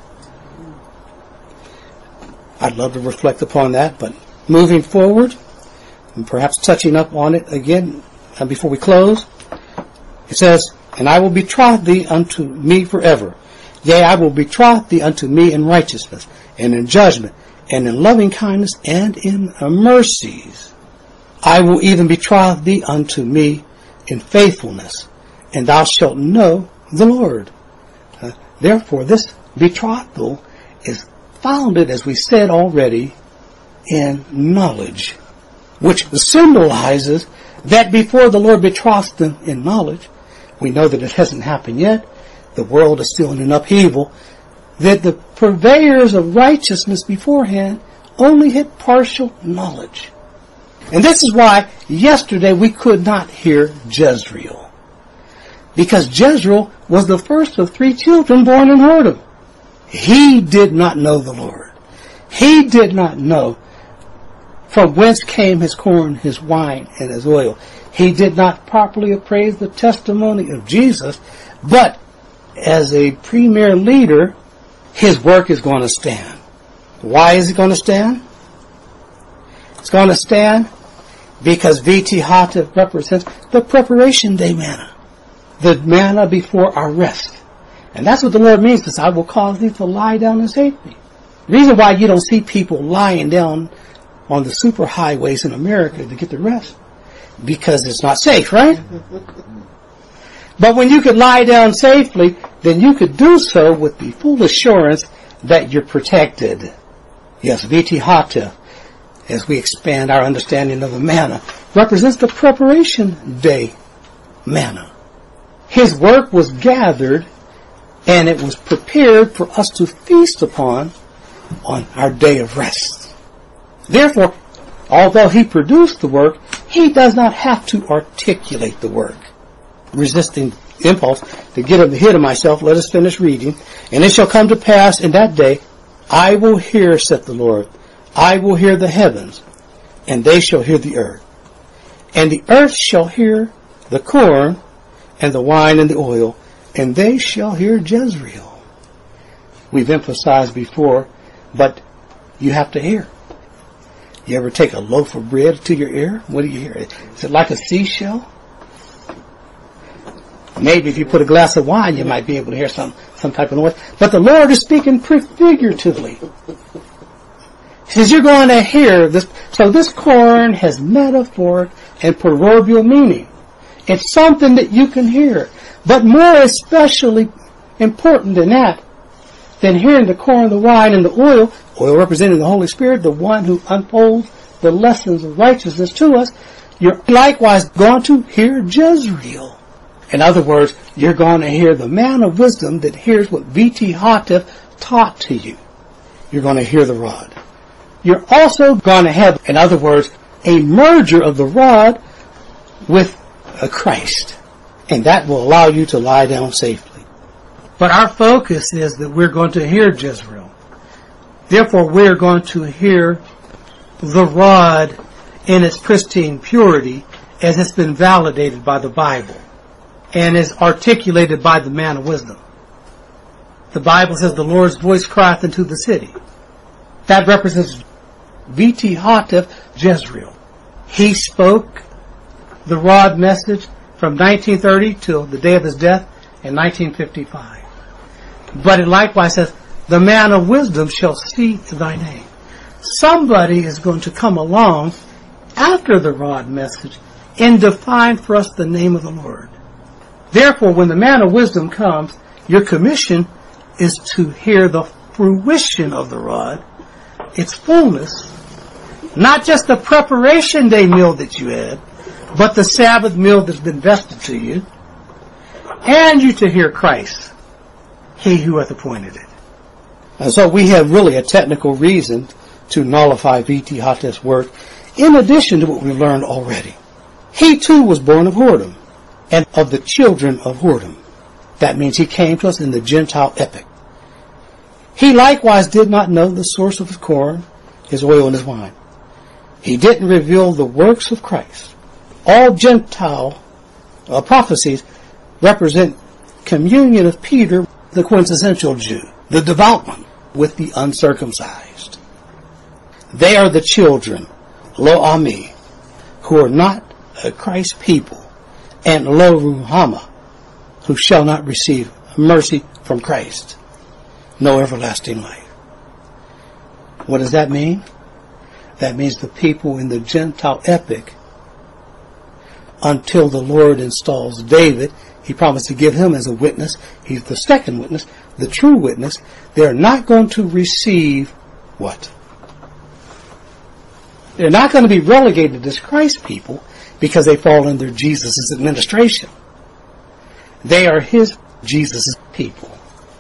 I'd love to reflect upon that, but moving forward, and perhaps touching up on it again uh, before we close, it says, and I will betroth thee unto me forever. Yea, I will betroth thee unto me in righteousness, and in judgment, and in loving kindness, and in mercies. I will even betroth thee unto me in faithfulness, and thou shalt know the Lord. Uh, therefore, this betrothal is founded, as we said already, in knowledge, which symbolizes that before the Lord betrothed them in knowledge, we know that it hasn't happened yet, the world is still in an upheaval, that the purveyors of righteousness beforehand only had partial knowledge. And this is why yesterday we could not hear Jezreel. Because Jezreel was the first of three children born in whoredom. He did not know the Lord. He did not know from whence came his corn, his wine, and his oil. He did not properly appraise the testimony of Jesus, but as a premier leader, his work is going to stand. Why is it going to stand? It's going to stand because V T Hativ represents the preparation day manna, the manna before our rest. And that's what the Lord means, because I will cause thee to lie down in safety. The reason why you don't see people lying down on the superhighways in America to get the rest, because it's not safe, right? But when you could lie down safely, then you could do so with the full assurance that you're protected. Yes, V T Hativ, as we expand our understanding of the manna, represents the preparation day manna. His work was gathered and it was prepared for us to feast upon on our day of rest. Therefore, although he produced the work, he does not have to articulate the work. Resisting impulse to get ahead of myself, let us finish reading. And it shall come to pass in that day, I will hear, saith the Lord, I will hear the heavens, and they shall hear the earth. And the earth shall hear the corn, and the wine, and the oil, and they shall hear Jezreel. We've emphasized before, but you have to hear. You ever take a loaf of bread to your ear? What do you hear? Is it like a seashell? Maybe if you put a glass of wine, you might be able to hear some, some type of noise. But the Lord is speaking prefiguratively. He says, you're going to hear this. So this corn has metaphoric and proverbial meaning. It's something that you can hear. But more especially important than that, than hearing the corn, the wine, and the oil, oil representing the Holy Spirit, the one who unfolds the lessons of righteousness to us, you're likewise going to hear Jezreel. In other words, you're going to hear the man of wisdom that hears what V T Hativ taught to you. You're going to hear the rod. You're also going to have, in other words, a merger of the rod with a Christ. And that will allow you to lie down safely. But our focus is that we're going to hear Jezreel. Therefore, we're going to hear the rod in its pristine purity as it's been validated by the Bible and is articulated by the man of wisdom. The Bible says the Lord's voice crieth into the city. That represents V T Hotep Jezreel. He spoke the rod message from nineteen thirty till the day of his death in nineteen fifty-five. But it likewise says, the man of wisdom shall see thy name. Somebody is going to come along after the rod message and define for us the name of the Lord. Therefore, when the man of wisdom comes, your commission is to hear the fruition of the rod, its fullness, not just the preparation day meal that you had, but the Sabbath meal that's been vested to you, and you to hear Christ, he who hath appointed it. And so we have really a technical reason to nullify V T Hotep's work, in addition to what we learned already. He too was born of whoredom, and of the children of whoredom. That means he came to us in the Gentile epoch. He likewise did not know the source of his corn, his oil, and his wine. He didn't reveal the works of Christ. All Gentile uh, prophecies represent communion of Peter, the quintessential Jew, the devout one, with the uncircumcised. They are the children, Lo Ami, who are not uh, Christ's people, and Lo Ruhama, who shall not receive mercy from Christ, no everlasting life. What does that mean? That means the people in the Gentile epoch, until the Lord installs David, he promised to give him as a witness. He's the second witness, the true witness. They're not going to receive what? They're not going to be relegated as Christ's people because they fall under Jesus' administration. They are his, Jesus' people.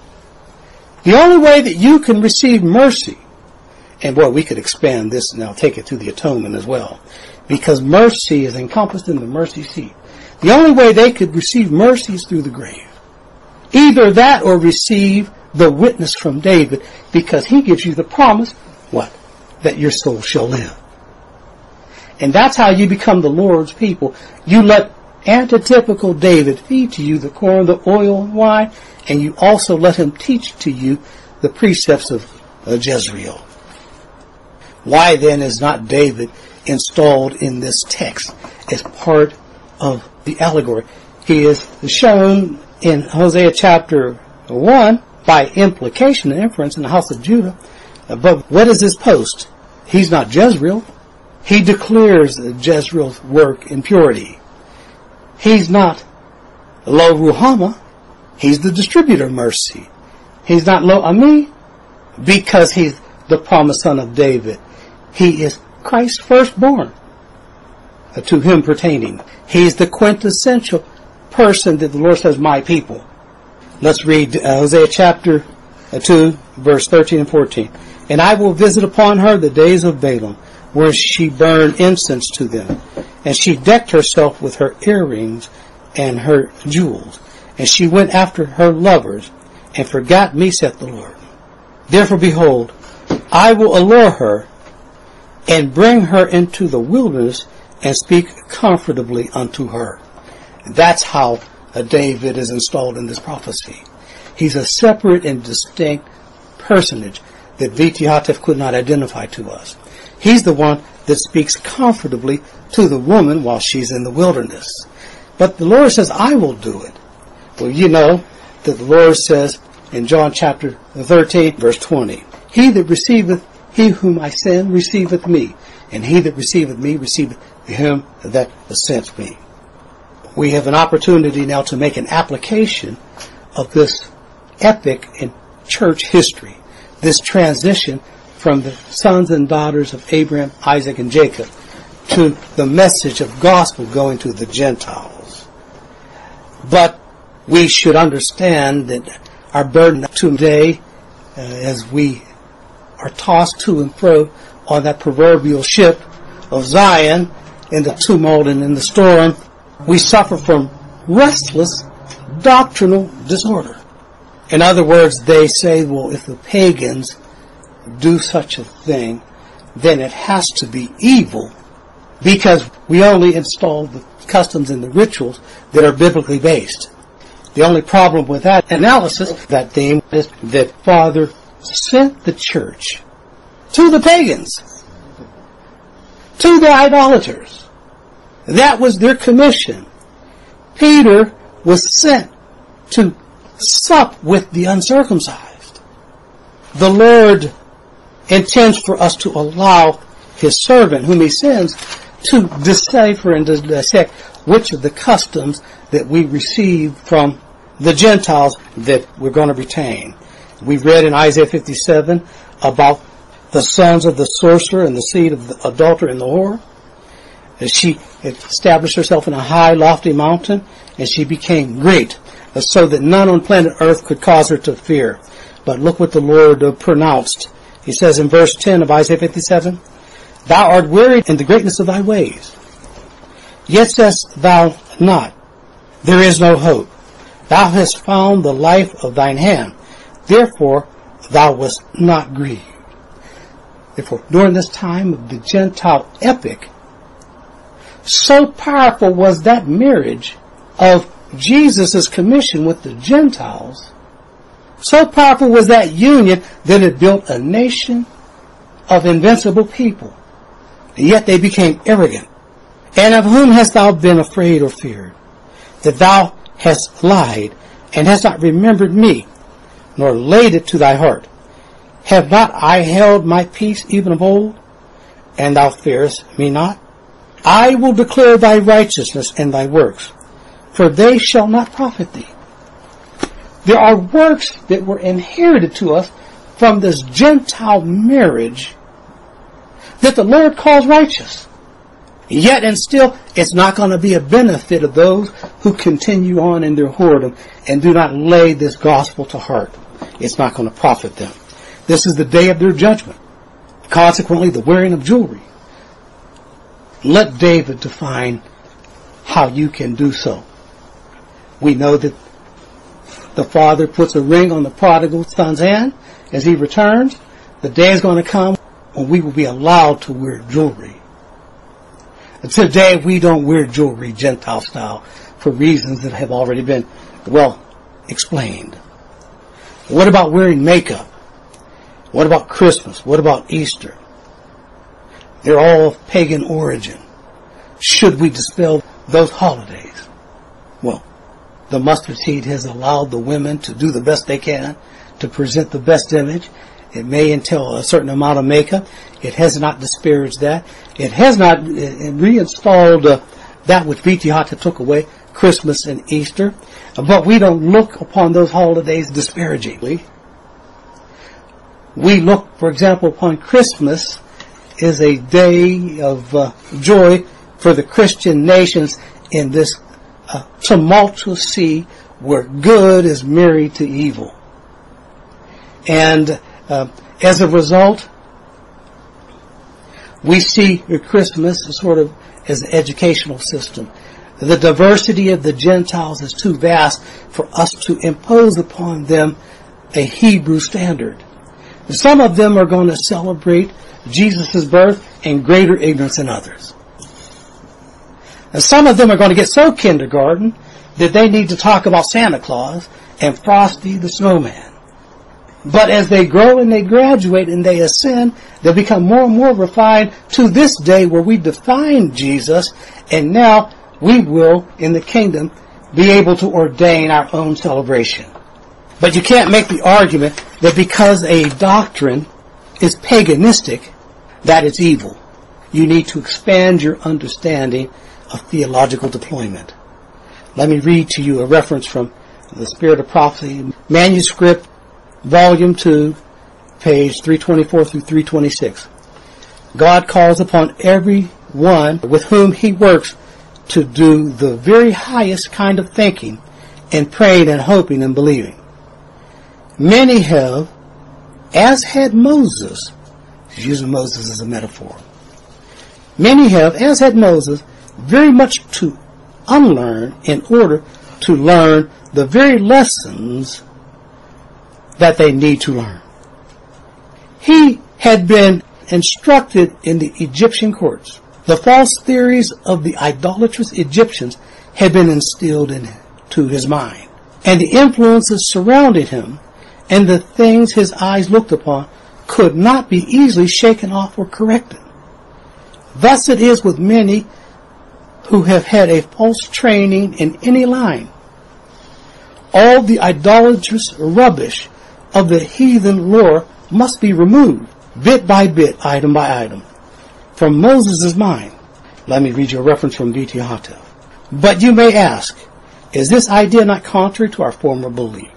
The only way that you can receive mercy, and boy, we could expand this and I'll take it to the atonement as well, because mercy is encompassed in the mercy seat. The only way they could receive mercy is through the grave. Either that or receive the witness from David, because he gives you the promise, what? That your soul shall live. And that's how you become the Lord's people. You let antitypical David feed to you the corn, the oil, and wine, and you also let him teach to you the precepts of uh, Jezreel. Why then is not David installed in this text as part of the allegory? He is shown in Hosea chapter one by implication and inference in the house of Judah. But what is his post? He's not Jezreel. He declares Jezreel's work in purity. He's not Lo Ruhama. He's the distributor of mercy. He's not Lo Ami because he's the promised son of David. He is Christ's firstborn, uh, to him pertaining. He's the quintessential person that the Lord says, my people. Let's read uh, Hosea chapter uh, two, verse thirteen and fourteen. And I will visit upon her the days of Balaam, where she burned incense to them. And she decked herself with her earrings and her jewels. And she went after her lovers, and forgot me, saith the Lord. Therefore, behold, I will allure her, and bring her into the wilderness, and speak comfortably unto her. That's how a David is installed in this prophecy. He's a separate and distinct personage that V T Hotep could not identify to us. He's the one that speaks comfortably to the woman while she's in the wilderness. But the Lord says, I will do it. Well, you know that the Lord says in John chapter thirteen, verse twenty, He that receiveth he whom I send receiveth me, and he that receiveth me receiveth him that sent me. We have an opportunity now to make an application of this epic in church history, this transition from the sons and daughters of Abraham, Isaac, and Jacob to the message of gospel going to the Gentiles. But we should understand that our burden today, uh, as we are tossed to and fro on that proverbial ship of Zion in the tumult and in the storm, we suffer from restless doctrinal disorder. In other words, they say, well, if the pagans do such a thing, then it has to be evil, because we only install the customs and the rituals that are biblically based. The only problem with that analysis, that theme, is that Father sent the church to the pagans, to the idolaters. That was their commission. Peter was sent to sup with the uncircumcised. The Lord intends for us to allow His servant, whom He sends, to decipher and to dissect which of the customs that we receive from the Gentiles that we're going to retain. We read in Isaiah fifty-seven about the sons of the sorcerer and the seed of the adulterer and the whore. As she established herself in a high, lofty mountain, and she became great, so that none on planet Earth could cause her to fear. But look what the Lord uh, pronounced. He says in verse ten of Isaiah fifty-seven, "Thou art wearied in the greatness of thy ways. Yet sayest thou not, there is no hope. Thou hast found the life of thine hand. Therefore thou wast not grieved." Therefore, during this time of the Gentile epic, so powerful was that marriage of Jesus' commission with the Gentiles, so powerful was that union that it built a nation of invincible people. And yet they became arrogant. "And of whom hast thou been afraid or feared? That thou hast lied, and hast not remembered me, nor laid it to thy heart. Have not I held my peace even of old, and thou fearest me not? I will declare thy righteousness and thy works, for they shall not profit thee." There are works that were inherited to us from this Gentile marriage that the Lord calls righteous. Yet and still, it's not going to be a benefit of those who continue on in their whoredom and do not lay this gospel to heart. It's not going to profit them. This is the day of their judgment. Consequently, the wearing of jewelry. Let David define how you can do so. We know that the father puts a ring on the prodigal son's hand as he returns. The day is going to come when we will be allowed to wear jewelry. And today we don't wear jewelry Gentile style for reasons that have already been well explained. What about wearing makeup? What about Christmas? What about Easter? They're all of pagan origin. Should we dispel those holidays? Well, the mustard seed has allowed the women to do the best they can to present the best image. It may entail a certain amount of makeup. It has not disparaged that. It has not reinstalled uh, that which Vitiata took away, Christmas and Easter. But we don't look upon those holidays disparagingly. We look, for example, upon Christmas as a day of uh, joy for the Christian nations in this uh, tumultuous sea where good is married to evil. And uh, as a result, we see Christmas as sort of as an educational system. The diversity of the Gentiles is too vast for us to impose upon them a Hebrew standard. Some of them are going to celebrate Jesus' birth in greater ignorance than others. And some of them are going to get so kindergarten that they need to talk about Santa Claus and Frosty the Snowman. But as they grow and they graduate and they ascend, they become more and more refined to this day where we define Jesus, and now we will, in the kingdom, be able to ordain our own celebration. But you can't make the argument that because a doctrine is paganistic, that it's evil. You need to expand your understanding of theological deployment. Let me read to you a reference from the Spirit of Prophecy, manuscript, volume two, page three twenty-four through three twenty-six. God calls upon every one with whom He works to do the very highest kind of thinking and praying and hoping and believing. Many have, as had Moses, he's using Moses as a metaphor. Many have, as had Moses, very much to unlearn in order to learn the very lessons that they need to learn. He had been instructed in the Egyptian courts. The false theories of the idolatrous Egyptians had been instilled into his mind, and the influences surrounding him and the things his eyes looked upon could not be easily shaken off or corrected. Thus it is with many who have had a false training in any line. All the idolatrous rubbish of the heathen lore must be removed, bit by bit, item by item, from Moses' mind. Let me read you a reference from D T Hotef. But you may ask, is this idea not contrary to our former belief?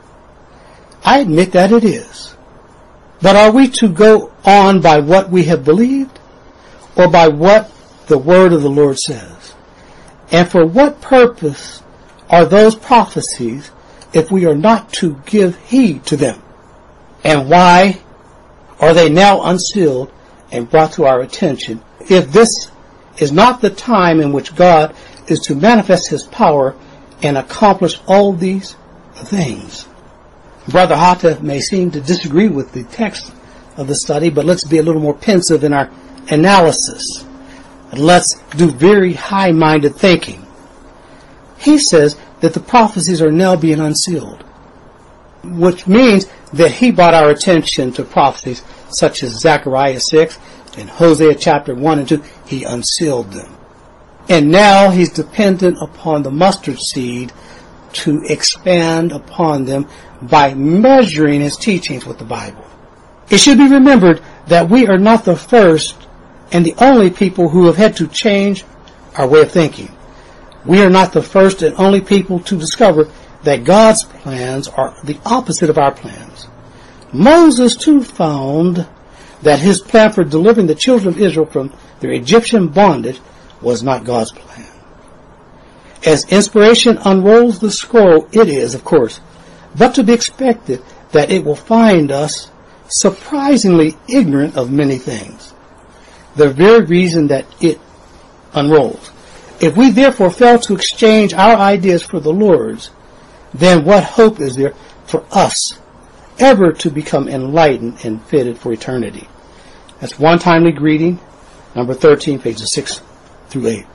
I admit that it is. But are we to go on by what we have believed, or by what the word of the Lord says? And for what purpose are those prophecies if we are not to give heed to them? And why are they now unsealed and brought to our attention if this is not the time in which God is to manifest his power and accomplish all these things? Brother Hotef may seem to disagree with the text of the study, but let's be a little more pensive in our analysis. Let's do very high-minded thinking. He says that the prophecies are now being unsealed, which means that he brought our attention to prophecies such as Zechariah six and Hosea chapter one and two. He unsealed them. And now he's dependent upon the mustard seed to expand upon them by measuring his teachings with the Bible. It should be remembered that we are not the first and the only people who have had to change our way of thinking. We are not the first and only people to discover that God's plans are the opposite of our plans. Moses too found that his plan for delivering the children of Israel from their Egyptian bondage was not God's plan. As inspiration unrolls the scroll, it is, of course, but to be expected that it will find us surprisingly ignorant of many things. The very reason that it unrolls. If we therefore fail to exchange our ideas for the Lord's, then what hope is there for us ever to become enlightened and fitted for eternity? That's One Timely Greeting, number thirteen, pages six through eight.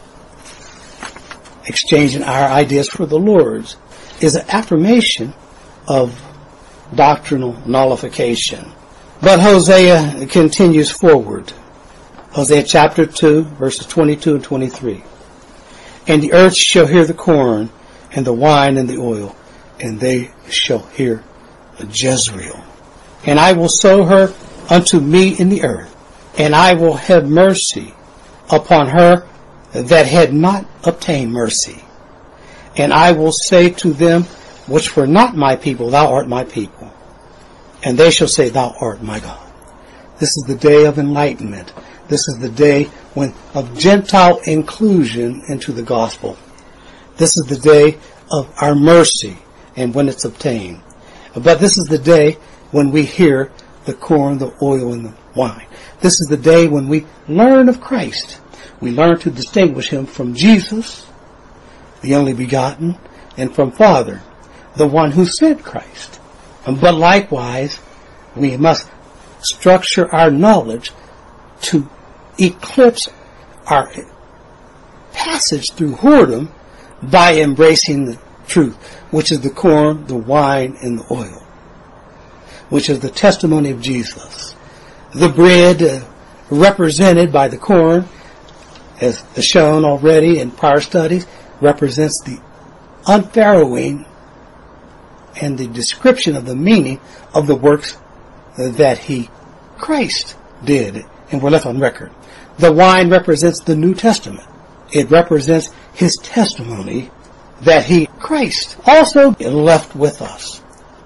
Exchanging our ideas for the Lord's is an affirmation of doctrinal nullification. But Hosea continues forward. Hosea chapter two, verses twenty-two and twenty-three. And the earth shall hear the corn, and the wine and the oil, and they shall hear Jezreel. And I will sow her unto me in the earth, and I will have mercy upon her that had not obtained mercy. And I will say to them which were not my people, thou art my people. And they shall say, thou art my God. This is the day of enlightenment. This is the day when of Gentile inclusion into the gospel. This is the day of our mercy and when it's obtained. But this is the day when we hear the corn, the oil, and the wine. This is the day when we learn of Christ. We learn to distinguish him from Jesus, the only begotten, and from Father, the one who sent Christ. But likewise, we must structure our knowledge to eclipse our passage through whoredom by embracing the truth, which is the corn, the wine, and the oil, which is the testimony of Jesus. The bread uh, represented by the corn, as shown already in prior studies, represents the unfurrowing and the description of the meaning of the works that he, Christ, did and were left on record. The wine represents the New Testament. It represents his testimony that he, Christ, also left with us.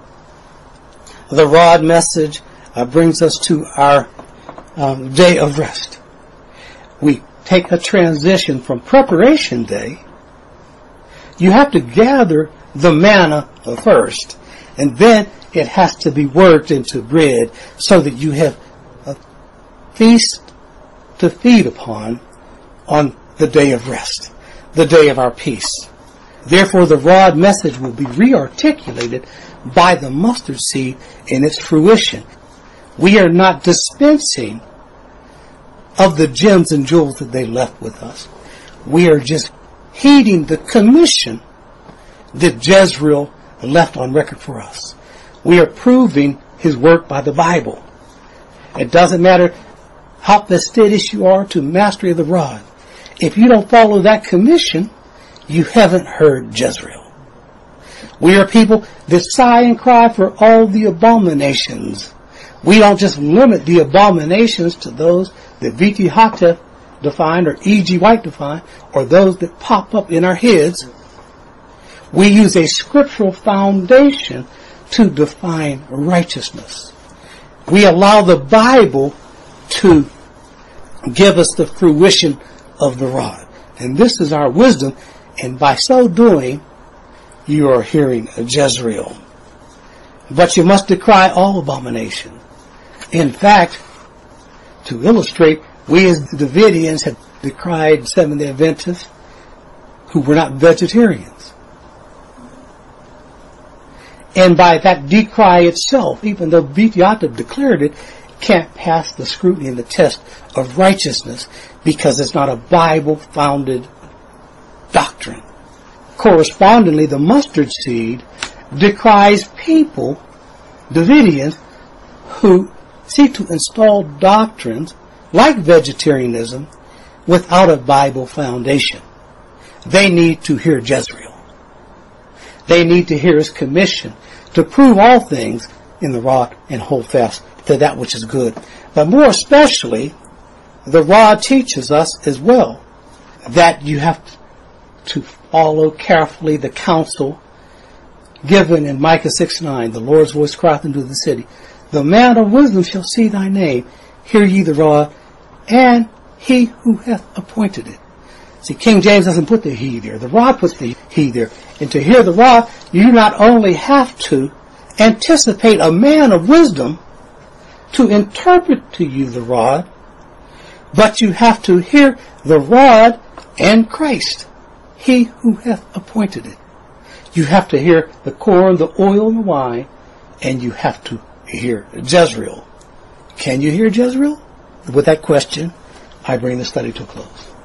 The rod message uh, brings us to our um, day of rest. We take a transition from preparation day. You have to gather the manna first, and then it has to be worked into bread so that you have a feast to feed upon on the day of rest, the day of our peace. Therefore, the rod message will be rearticulated by the mustard seed in its fruition. We are not dispensing of the gems and jewels that they left with us. We are just heeding the commission that Jezreel left on record for us. We are proving his work by the Bible. It doesn't matter how fastidious you are to mastery of the rod. If you don't follow that commission, you haven't heard Jezreel. We are people that sigh and cry for all the abominations. We don't just limit the abominations to those that V T Hotep defined or E G White defined, or those that pop up in our heads. We use a scriptural foundation to define righteousness. We allow the Bible to give us the fruition of the rod. And this is our wisdom, and by so doing, you are hearing Jezreel. But you must decry all abomination. In fact, to illustrate, we as Davidians have decried Seventh-day Adventists who were not vegetarians. And by that decry itself, even though V T Hotep declared it, can't pass the scrutiny and the test of righteousness because it's not a Bible-founded doctrine. Correspondingly, the mustard seed decries people, Davidians, who seek to install doctrines like vegetarianism without a Bible foundation. They need to hear Jezreel. They need to hear his commission to prove all things in the rod and hold fast to that which is good. But more especially, the rod teaches us as well that you have to follow carefully the counsel given in Micah six nine. The Lord's voice crieth into the city, the man of wisdom shall see thy name. Hear ye the rod, and he who hath appointed it. See, King James doesn't put the he there. The rod puts the he there. And to hear the rod, you not only have to anticipate a man of wisdom to interpret to you the rod, but you have to hear the rod and Christ, he who hath appointed it. You have to hear the corn, the oil, and the wine, and you have to hear Jezreel. Can you hear Jezreel? With that question, I bring the study to a close.